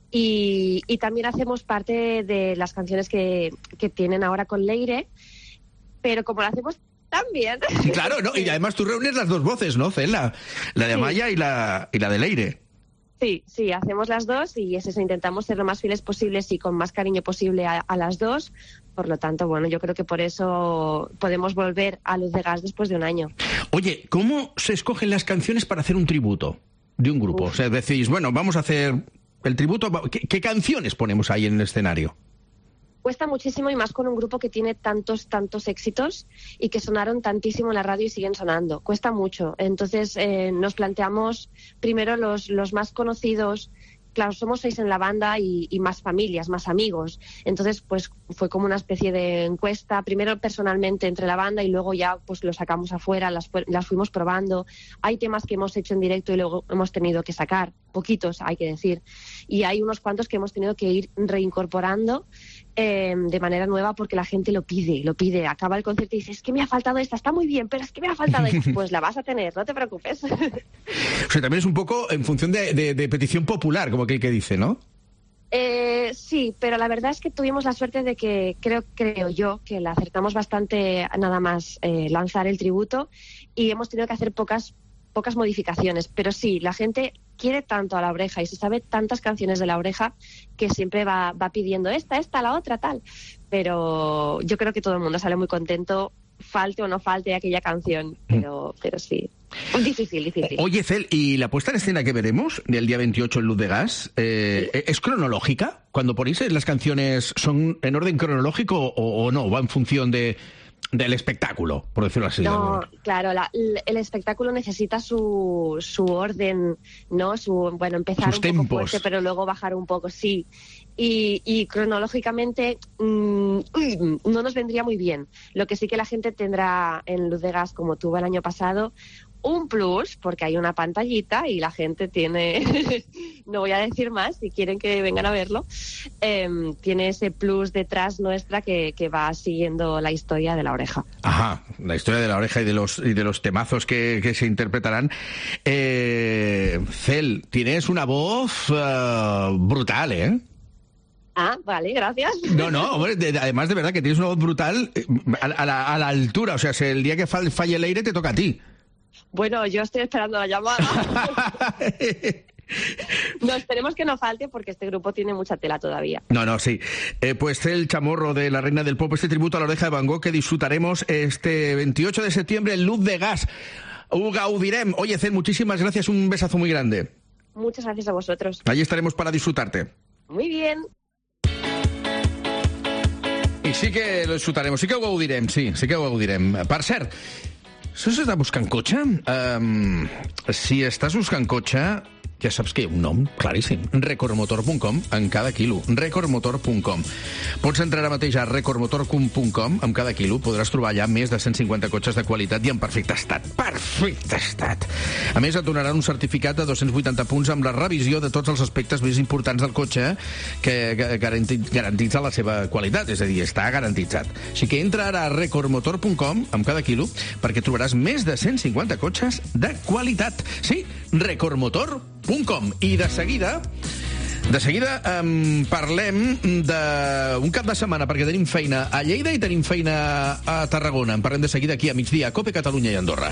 Y, y también hacemos parte de las canciones que, que tienen ahora con Leire, pero como lo hacemos tan bien... Claro, ¿no? Y además tú reúnes las dos voces, ¿no, Cel? La, la de sí. Maya y la, y la de Leire. Sí, sí, hacemos las dos y es eso, intentamos ser lo más fieles posibles y con más cariño posible a, a las dos. Por lo tanto, bueno, yo creo que por eso podemos volver a Luz de Gas después de un año. Oye, ¿cómo se escogen las canciones para hacer un tributo de un grupo? Uf. O sea, decís, bueno, vamos a hacer el tributo. ¿Qué, qué canciones ponemos ahí en el escenario? Cuesta muchísimo, y más con un grupo que tiene tantos, tantos éxitos y que sonaron tantísimo en la radio y siguen sonando. Cuesta mucho. Entonces eh, nos planteamos primero los, los más conocidos. Claro, somos seis en la banda y, y más familias, más amigos. Entonces, pues fue como una especie de encuesta, primero personalmente entre la banda y luego ya pues lo sacamos afuera, las, las fuimos probando. Hay temas que hemos hecho en directo y luego hemos tenido que sacar, poquitos hay que decir. Y hay unos cuantos que hemos tenido que ir reincorporando eh, de manera nueva porque la gente lo pide, lo pide. Acaba el concierto y dice, es que me ha faltado esta, está muy bien, pero es que me ha faltado esta. Pues la vas a tener, no te preocupes. O sea, también es un poco en función de, de, de petición popular, como aquel que dice, ¿no? Eh, sí, pero la verdad es que tuvimos la suerte de que, creo, creo yo, que la acertamos bastante nada más eh, lanzar el tributo, y hemos tenido que hacer pocas pocas modificaciones, pero sí, la gente quiere tanto a La Oreja y se sabe tantas canciones de La Oreja que siempre va, va pidiendo esta, esta, la otra, tal. Pero yo creo que todo el mundo sale muy contento, falte o no falte aquella canción, pero, pero sí. Difícil, difícil. Oye, Cel, ¿y la puesta en escena que veremos del día veintiocho en Luz de Gas eh, sí. es cronológica? Cuando ponéis las canciones, ¿son en orden cronológico o, o no? ¿Va en función de... del espectáculo, por decirlo así? No, claro, la, el espectáculo necesita su, su orden, ¿no? Su, bueno, empezar Sus un tempos. poco fuerte, pero luego bajar un poco, sí. Y, y cronológicamente mmm, uy, no nos vendría muy bien. Lo que sí que la gente tendrá en Luz de Gas, como tuvo el año pasado, un plus, porque hay una pantallita y la gente tiene, no voy a decir más, si quieren que vengan a verlo, eh, tiene ese plus detrás nuestra que, que va siguiendo la historia de La Oreja. Ajá, la historia de La Oreja y de los, y de los temazos que, que se interpretarán. Eh, Cel, tienes una voz uh, brutal, ¿eh? Ah, vale, gracias. No, no, hombre, de, además de verdad que tienes una voz brutal a, a, la, a la altura, o sea, si el día que falle Leire te toca a ti. Bueno, yo estoy esperando la llamada. No, esperemos que no falte porque este grupo tiene mucha tela todavía. No, no, sí. Eh, pues Cel Chamorro de la Reina del Pop, este tributo a La Oreja de Van Gogh que disfrutaremos este veintiocho de septiembre en Luz de Gas. Ho gaudirem. Oye, Cel, muchísimas gracias, un besazo muy grande. Muchas gracias a vosotros. Allí estaremos para disfrutarte. Muy bien. I sí que lo disfrutarem, sí que ho gaudirem, sí, sí que ho gaudirem. Per cert, si estàs buscant cotxe, um, si estàs buscant cotxe, ja saps que hi ha un nom claríssim, recordmotor punt com en cada quilo, recordmotor punt com. Pots entrar ara mateix a recordmotor punt com, amb cada quilo podràs trobar allà més de cent cinquanta cotxes de qualitat i en perfecte estat. Perfecte estat! A més, et donaran un certificat de dos-cents vuitanta punts amb la revisió de tots els aspectes més importants del cotxe que garantitza la seva qualitat, és a dir, està garantitzat. Així que entra ara a recordmotor punt com amb cada quilo perquè trobaràs més de cent cinquanta cotxes de qualitat. Sí, recordmotor punt com. I de seguida... De seguida um, parlem d'un cap de setmana, perquè tenim feina a Lleida i tenim feina a Tarragona. En parlem de seguida aquí a migdia, a COPE Catalunya i Andorra.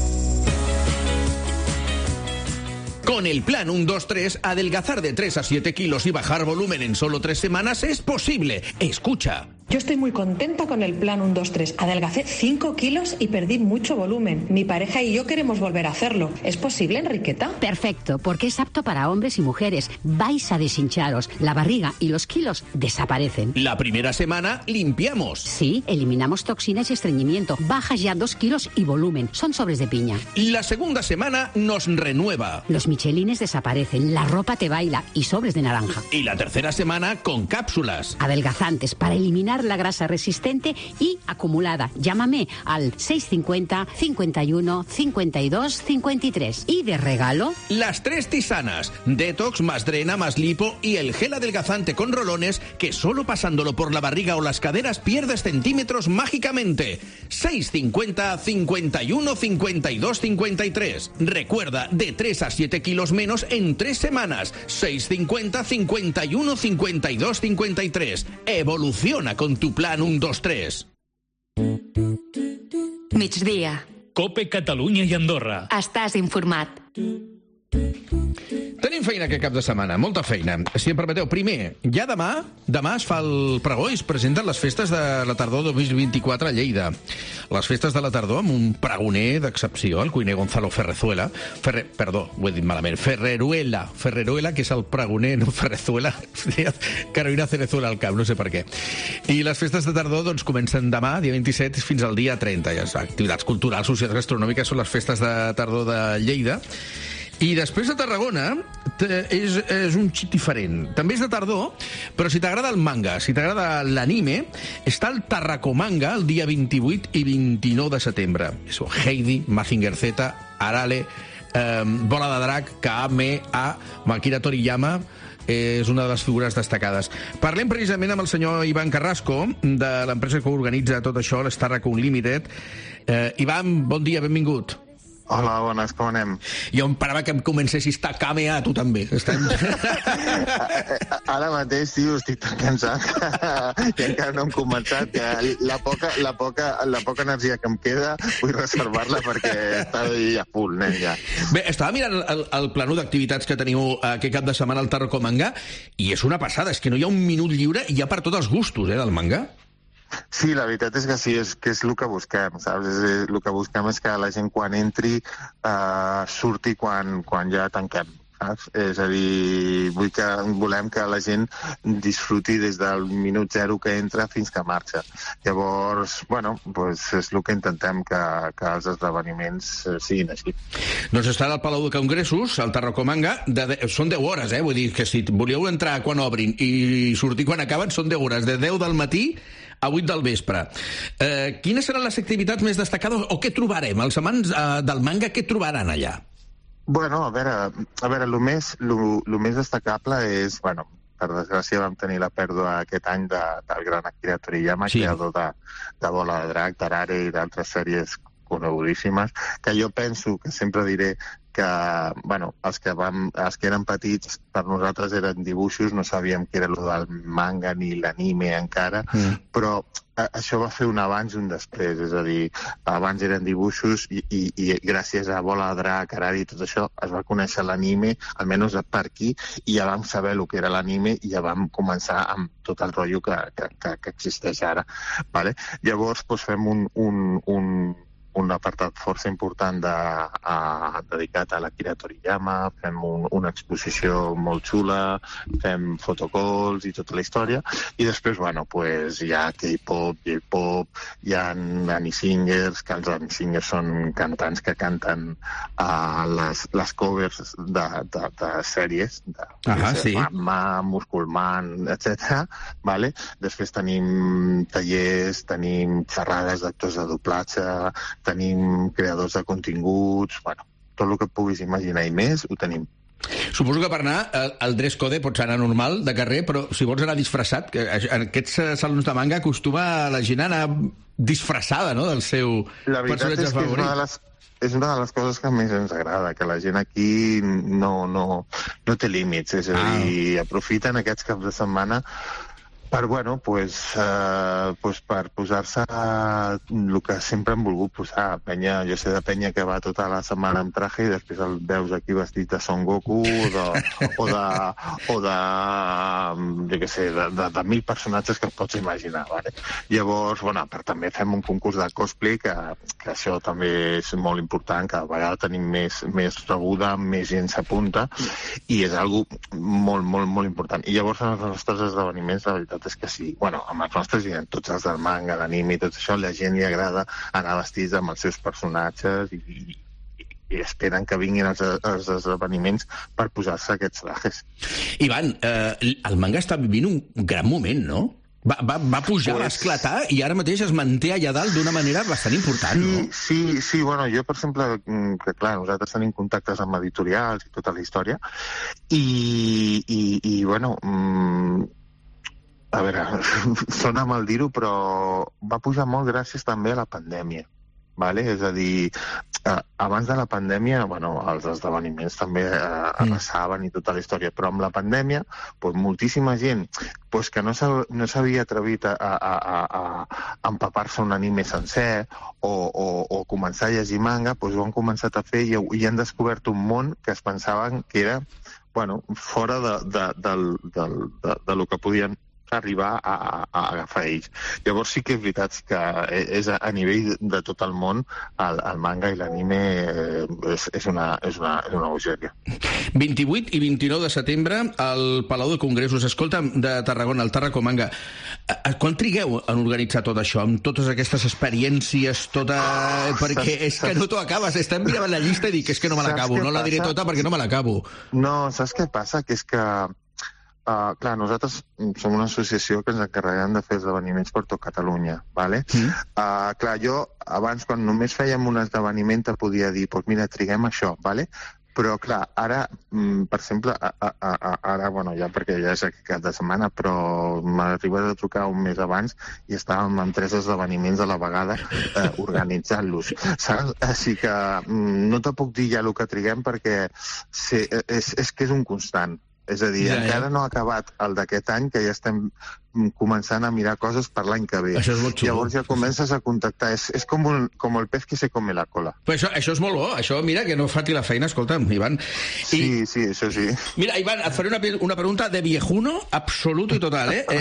Con el plan uno dos tres, adelgazar de tres a siete kilos y bajar volumen en solo tres semanas es posible. Escucha. Yo estoy muy contenta con el plan uno dos tres. Adelgacé cinco kilos y perdí mucho volumen. Mi pareja y yo queremos volver a hacerlo. ¿Es posible, Enriqueta? Perfecto, porque es apto para hombres y mujeres. Vais a deshincharos. La barriga y los kilos desaparecen. La primera semana limpiamos. Sí, eliminamos toxinas y estreñimiento. Bajas ya dos kilos y volumen. Son sobres de piña. La segunda semana nos renueva. Los michelines desaparecen. La ropa te baila y sobres de naranja. Y la tercera semana con cápsulas. Adelgazantes para eliminar la grasa resistente y acumulada. Llámame al seis cincuenta, cincuenta y uno, cincuenta y dos, cincuenta y tres. Y de regalo... Las tres tisanas. Detox más drena más lipo y el gel adelgazante con rolones que solo pasándolo por la barriga o las caderas pierdes centímetros mágicamente. seis cincuenta, cincuenta y uno, cincuenta y dos, cincuenta y tres. Recuerda, de tres a siete kilos menos en tres semanas. seis cincuenta, cincuenta y uno, cincuenta y dos, cincuenta y tres. Evoluciona con tu plan uno dos tres. Migdia. COPE Catalunya i Andorra. Estàs informat. Tenim feina aquest cap de setmana, molta feina. Si em permeteu, primer, ja demà, demà es fa el pregó i es presenten les festes de la tardor dos mil vint-i-quatre a Lleida. Les festes de la tardor amb un pregoner d'excepció, el cuiner Gonzalo Ferrezuela. Ferre, perdó, ho he dit malament. Ferreruela. Ferreruela, que és el pregoner, no Ferrezuela. Carolina Cerezuela al cap, no sé per què. I les festes de tardor doncs, comencen demà, dia vint-i-set, fins al dia trenta. Ja, activitats culturals, socials, gastronòmiques són les festes de tardor de Lleida. I després a Tarragona és, és un xic diferent. També és de tardor, però si t'agrada el manga, si t'agrada l'anime, està el Tarracomanga el dia vint-i-vuit i vint-i-nou de setembre. Eso, Heidi, Mazinger Z, Arale, eh, Bola de Drac, Kame, A, Akira Toriyama, és una de les figures destacades. Parlem precisament amb el senyor Ivan Carrasco, de l'empresa que organitza tot això, l'Starraco Unlimited. Eh, Ivan, bon dia, benvingut. Hola, bones, com anem? Jo em parava que em comencessis a camear, tu també. Estem... Ara mateix, tio, estic tan cansat que encara no hem començat, que la poca, la poca, la poca energia que em queda vull reservar-la perquè està a full, nen, ja. Bé, estava mirant el, el planó d'activitats que teniu aquest cap de setmana al Tarracomanga i és una passada, és que no hi ha un minut lliure i hi ha per tots els gustos, eh, del manga. Sí, la veritat és que sí, és que és el que busquem, saps? És, el que busquem és que la gent quan entri eh, surti quan, quan ja tanquem, saps? És a dir, vull que, volem que la gent disfruti des del minut zero que entra fins que marxa. Llavors, bueno, pues és el que intentem, que, que els esdeveniments siguin així. Doncs estarà al Palau de Congressos, al Tarracomanga, de, de, són deu hores, eh? Vull dir que si voleu entrar quan obrin i sortir quan acaben, són deu hores, de deu del matí a vuit del vespre. Eh, quines seran les activitats més destacades o què trobarem? Els amants eh, del manga, què trobaran allà? Bueno, a veure, a veure, el més, lo, lo més destacable és, bueno, per desgràcia vam tenir la pèrdua aquest any de, del gran Akira Toriyama, sí. creador de, de Bola de Drac, d'Arare i d'altres sèries conegudíssimes, que jo penso, que sempre diré, que, bueno, els que, vam, els que eren petits, per nosaltres eren dibuixos, no sabíem què era el del manga ni l'anime encara, mm. però a, això va fer un abans i un després, és a dir, abans eren dibuixos i, i, i gràcies a Bola de Drac, Arari i tot això, es va conèixer l'anime, almenys per aquí, i ja vam saber el que era l'anime i ja vam començar amb tot el rotllo que, que, que, que existeix ara. Vale? Llavors, doncs, fem un... un, un un apartat força important de, a, dedicat a l'Akira Toriyama, fem un, una exposició molt xula, fem fotocalls i tota la història, i després, bueno, pues, hi ha K-pop, J-pop, hi ha Annie Singers, que els Annie Singers són cantants que canten uh, les, les covers de, de, de sèries, de ah, sí. Mamma, Musculman, etcètera. Vale? Després tenim tallers, tenim xerrades d'actors de doblatge, tenim creadors de continguts, bueno, tot el que puguis imaginar i més, ho tenim. Suposo que per anar, el dress code pots anar normal, de carrer, però si vols anar disfressat, que en aquests salons de manga acostuma la gent a anar disfressada, no?, del seu personatge favorit. La veritat és que és una de les és una de les coses que més ens agrada, que la gent aquí no, no, no té límits, és a dir, ah. aprofiten aquests caps de setmana per, bueno, pues, uh, pues per posar-se el que sempre han volgut posar. Penya, jo sé de penya que va tota la setmana amb traje i després el veus aquí vestit de Son Goku o de, o de, o de jo què sé, de, de, de mil personatges que et pots imaginar. Vale? Llavors, bueno, per també fem un concurs de cosplay, que, que això també és molt important, que a vegades tenim més, més rebuda, més gent s'apunta, i és algo molt, molt, molt important. I llavors en els nostres esdeveniments, la veritat és que sí, bueno, amb els nostres i en tots els del manga, l'anime i tot això, la gent li agrada anar vestits amb els seus personatges i, i, i esperen que vinguin els, els esdeveniments per posar-se aquests trajes. Ivan, eh, el manga està vivint un gran moment, no? Va, va, va pujar, pues... va esclatar i ara mateix es manté allà dalt d'una manera bastant important, sí, no? Sí, sí, bueno, jo, per exemple, que clar, nosaltres tenim contactes amb editorials i tota la història, i, i, i bueno, mmm, a veure, sona mal dir-ho, però va pujar molt gràcies també a la pandèmia. Vale? És a dir, eh, abans de la pandèmia, bueno, els esdeveniments també eh, arrasaven i tota la història, però amb la pandèmia, pues, moltíssima gent pues, que no s'havia atrevit a, a, a, a empapar-se un anime sencer o, o, o començar a llegir manga, pues, ho han començat a fer i, i han descobert un món que es pensaven que era, bueno, fora de, de, de, de, de, de lo que podien arribar a, a, a agafar ells. Llavors sí que és veritat que és a, a nivell de tot el món el, el manga i l'anime és, és, una, és, una, és una bogeria. vint-i-vuit i vint-i-nou de setembre al Palau de Congressos. Escolta, de Tarragona, el Tarraco Manga. Quan trigueu en organitzar tot això, amb totes aquestes experiències, tota... perquè és que no t'ho acabes. Estem mirant la llista i dic, és que no me l'acabo, no la diré tota perquè no me l'acabo. No, saps què passa? Que és que Uh, clar, nosaltres som una associació que ens encarreguem de fer esdeveniments per tot Catalunya, ¿vale? Mm. Uh, clar, jo abans, quan només fèiem un esdeveniment, te podia dir, pues mira, triguem això, ¿vale? Però, clar, ara, per exemple, a, a, a, ara, bueno, ja perquè ja és aquest cap de setmana, però m'arribes a trucar un mes abans i estàvem amb tres esdeveniments a la vegada eh, organitzant-los, saps? Així que no te puc dir ja el que triguem perquè sí, és, és que és un constant. És a dir, ja, encara ja. no ha acabat el d'aquest any, que ja estem començant a mirar coses per l'any que ve. Això és molt xulo. Llavors ja comences a contactar. És, és com, un, com el pez que se come la cola. Però això, això és molt bo. Això, mira, que no fati la feina, escolta'm, Ivan. I... Sí, sí, això sí. Mira, Ivan, et faré una, una pregunta de viejuno absolut i total, eh?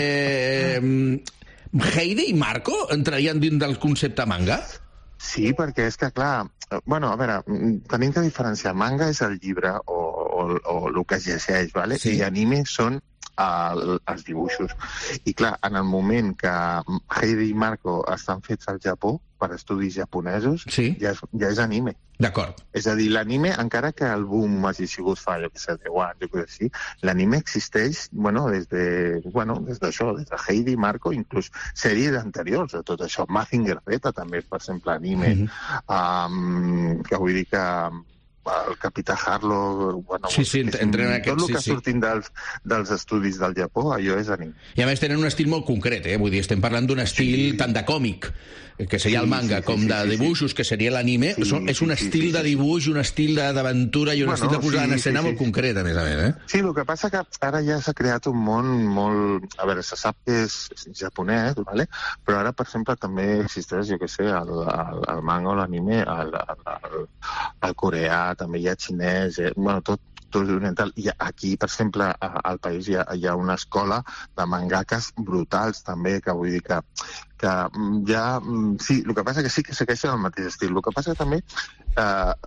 eh Heidi i Marco entrarien dins del concepte manga? Sí, perquè és que, clar, bueno, a veure, tenim que diferenciar. Manga és el llibre o, o, o el que es llegeix, ¿vale? Sí. I anime són el, els dibuixos. I, clar, en el moment que Heidi i Marco estan fets al Japó, per estudis japonesos, sí. ja, és, ja és anime. D'acord. És a dir, l'anime, encara que el boom hagi sigut fa, jo què sé, deu anys, jo què sé, l'anime existeix, bueno, des de, bueno, des d'això, des de Heidi i Marco, inclús sèries anteriors de tot això. Mazinger Z també és, per exemple, anime. Mm-hmm. um, que vull dir que el Capità Harlow, bueno, sí, sí, entren aquest, tot el que sí, surtin sí. dels, dels estudis del Japó, allò és anime. I a més tenen un estil molt concret, eh? Vull dir, estem parlant d'un estil sí. tant de còmic, que seria sí, el manga, sí, sí, com de sí, dibuixos, sí. que seria l'anime. Sí, és un estil sí, sí, de dibuix, un estil d'aventura i un bueno, estil de posar sí, en escena sí, sí. molt concret, a més a més. Eh? Sí, el que passa que ara ja s'ha creat un món molt... A veure, se sap que és japonès, ¿vale? Però ara, per exemple, també existeix, jo què sé, el, el, el manga o l'anime, el, el, el, el coreà, també hi ha xinès, eh? bueno, tot, tot oriental. I aquí, per exemple, al país hi ha, hi ha una escola de mangakas brutals, també, que vull dir que, que ja... Sí, el que passa que sí que segueixen el mateix estil. El que passa també, eh,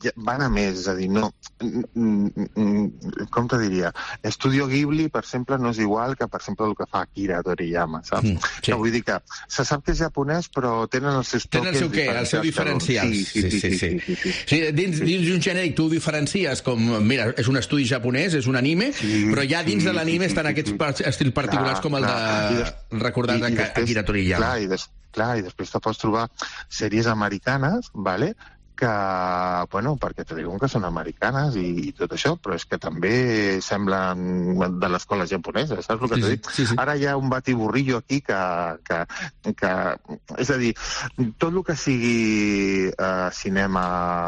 van a més, és a dir, no... Com te diria? Estudio Ghibli, per exemple, no és igual que, per exemple, el que fa Akira Toriyama, saps? Mm, sí. Que vull dir que se sap que és japonès, però tenen els seus toques... Tenen el seu què? El seu diferencial. Sí, sí, sí. sí, sí, sí. sí, sí. sí dins, dins d'un genèric tu ho diferencies com, mira, és un estudi japonès, és un anime, sí, però ja dins sí, de l'anime sí, estan sí, aquests sí. estils particulars clar, com el clar. de... Des... recordar de Akira Toriyama. Clar, i, des... clar, i després te pots trobar sèries americanes, vale? Que, bueno, perquè te diuen que són americanes i, i tot això, però és que també semblen de l'escola japonesa, saps el que sí, t'he dit? Sí, sí. Ara hi ha un batiburrillo aquí que, que, que... És a dir, tot el que sigui eh, cinema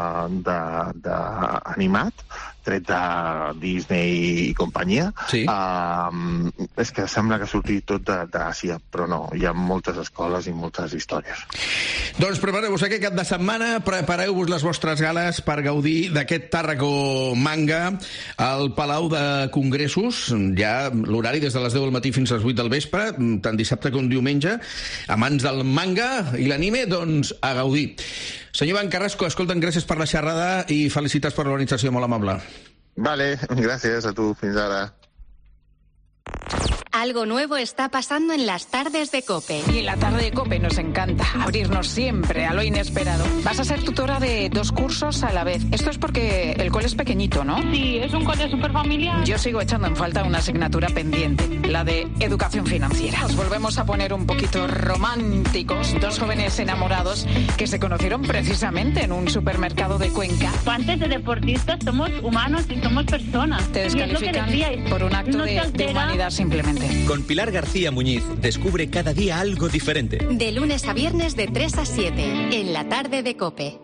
d'animat, tret de Disney i companyia, sí. eh, és que sembla que surti tot d'Àsia, però no, hi ha moltes escoles i moltes històries. Doncs prepareu-vos aquest cap de setmana, prepareu-vos les vostres gales per gaudir d'aquest Tàrraco Manga al Palau de Congressos. Ja l'horari des de les deu del matí fins a les vuit del vespre, tant dissabte com diumenge. Amants del manga i l'anime, doncs a gaudir. Senyor Iván Carrasco, escolta'm, gràcies per la xerrada i felicitats per l'organització, molt amable. Vale, gràcies a tu, fins ara. Algo nuevo está pasando en las tardes de COPE. Y en la tarde de COPE nos encanta abrirnos siempre a lo inesperado. Vas a ser tutora de dos cursos a la vez. Esto es porque el cole es pequeñito, ¿no? Sí, es un cole súper familiar. Yo sigo echando en falta una asignatura pendiente, la de educación financiera. Nos volvemos a poner un poquito románticos. Dos jóvenes enamorados que se conocieron precisamente en un supermercado de Cuenca. Antes de deportistas somos humanos y somos personas. Te descalifican por un acto de, de humanidad simplemente. Con Pilar García Muñiz, descubre cada día algo diferente. De lunes a viernes de tres a siete, en la tarde de COPE.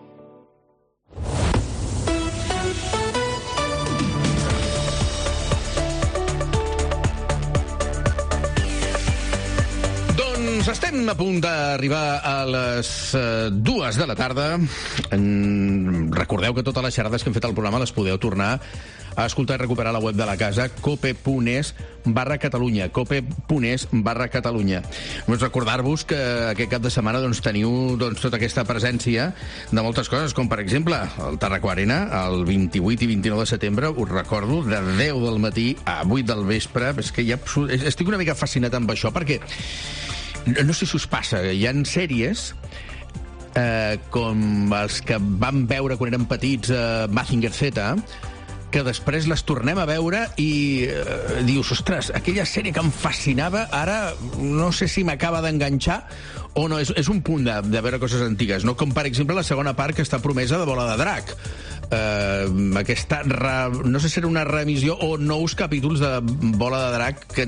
Doncs estem a punt d'arribar a les uh, dues de la tarda. En... Recordeu que totes les xerrades que hem fet al programa les podeu tornar a escoltar i recuperar a la web de la casa cope.es barra Catalunya cope.es barra Catalunya. Només recordar-vos que aquest cap de setmana doncs, teniu doncs, tota aquesta presència de moltes coses, com per exemple el Tàrraco Arena, el vint-i-vuit i vint-i-nou de setembre, us recordo, de deu del matí a vuit del vespre. És que ja estic una mica fascinat amb això, perquè no sé si us passa, hi ha sèries eh, com els que vam veure quan érem petits a eh, Mazinger Z, que després les tornem a veure i eh, dius, ostres, aquella sèrie que em fascinava, ara no sé si m'acaba d'enganxar o no. És, és un punt de, de veure coses antigues, no? Com per exemple la segona part que està promesa de Bola de Drac. Eh, aquesta, re, no sé si era una remissió o nous capítols de Bola de Drac que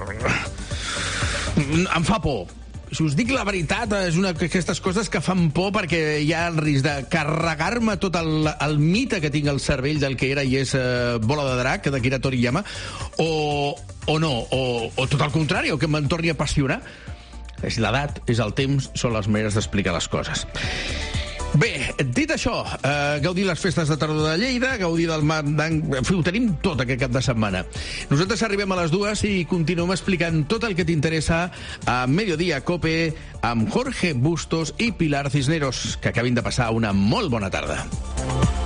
em fa por. Si us dic la veritat, és una d'aquestes coses que fan por, perquè hi ha el risc de carregar-me tot el, el mite que tinc al cervell del que era i és uh, Bola de Drac, d'Akira Toriyama, o, o no, o, o tot el contrari, o que me'n torni a apassionar. És l'edat, és el temps, són les maneres d'explicar les coses. Bé, dit això, eh, gaudir les festes de tardor de Lleida, gaudir del mar d'any... En fi, ho tenim tot aquest cap de setmana. Nosaltres arribem a les dues i continuem explicant tot el que t'interessa a Mediodía Cope amb Jorge Bustos i Pilar Cisneros. Que acabin de passar una molt bona tarda.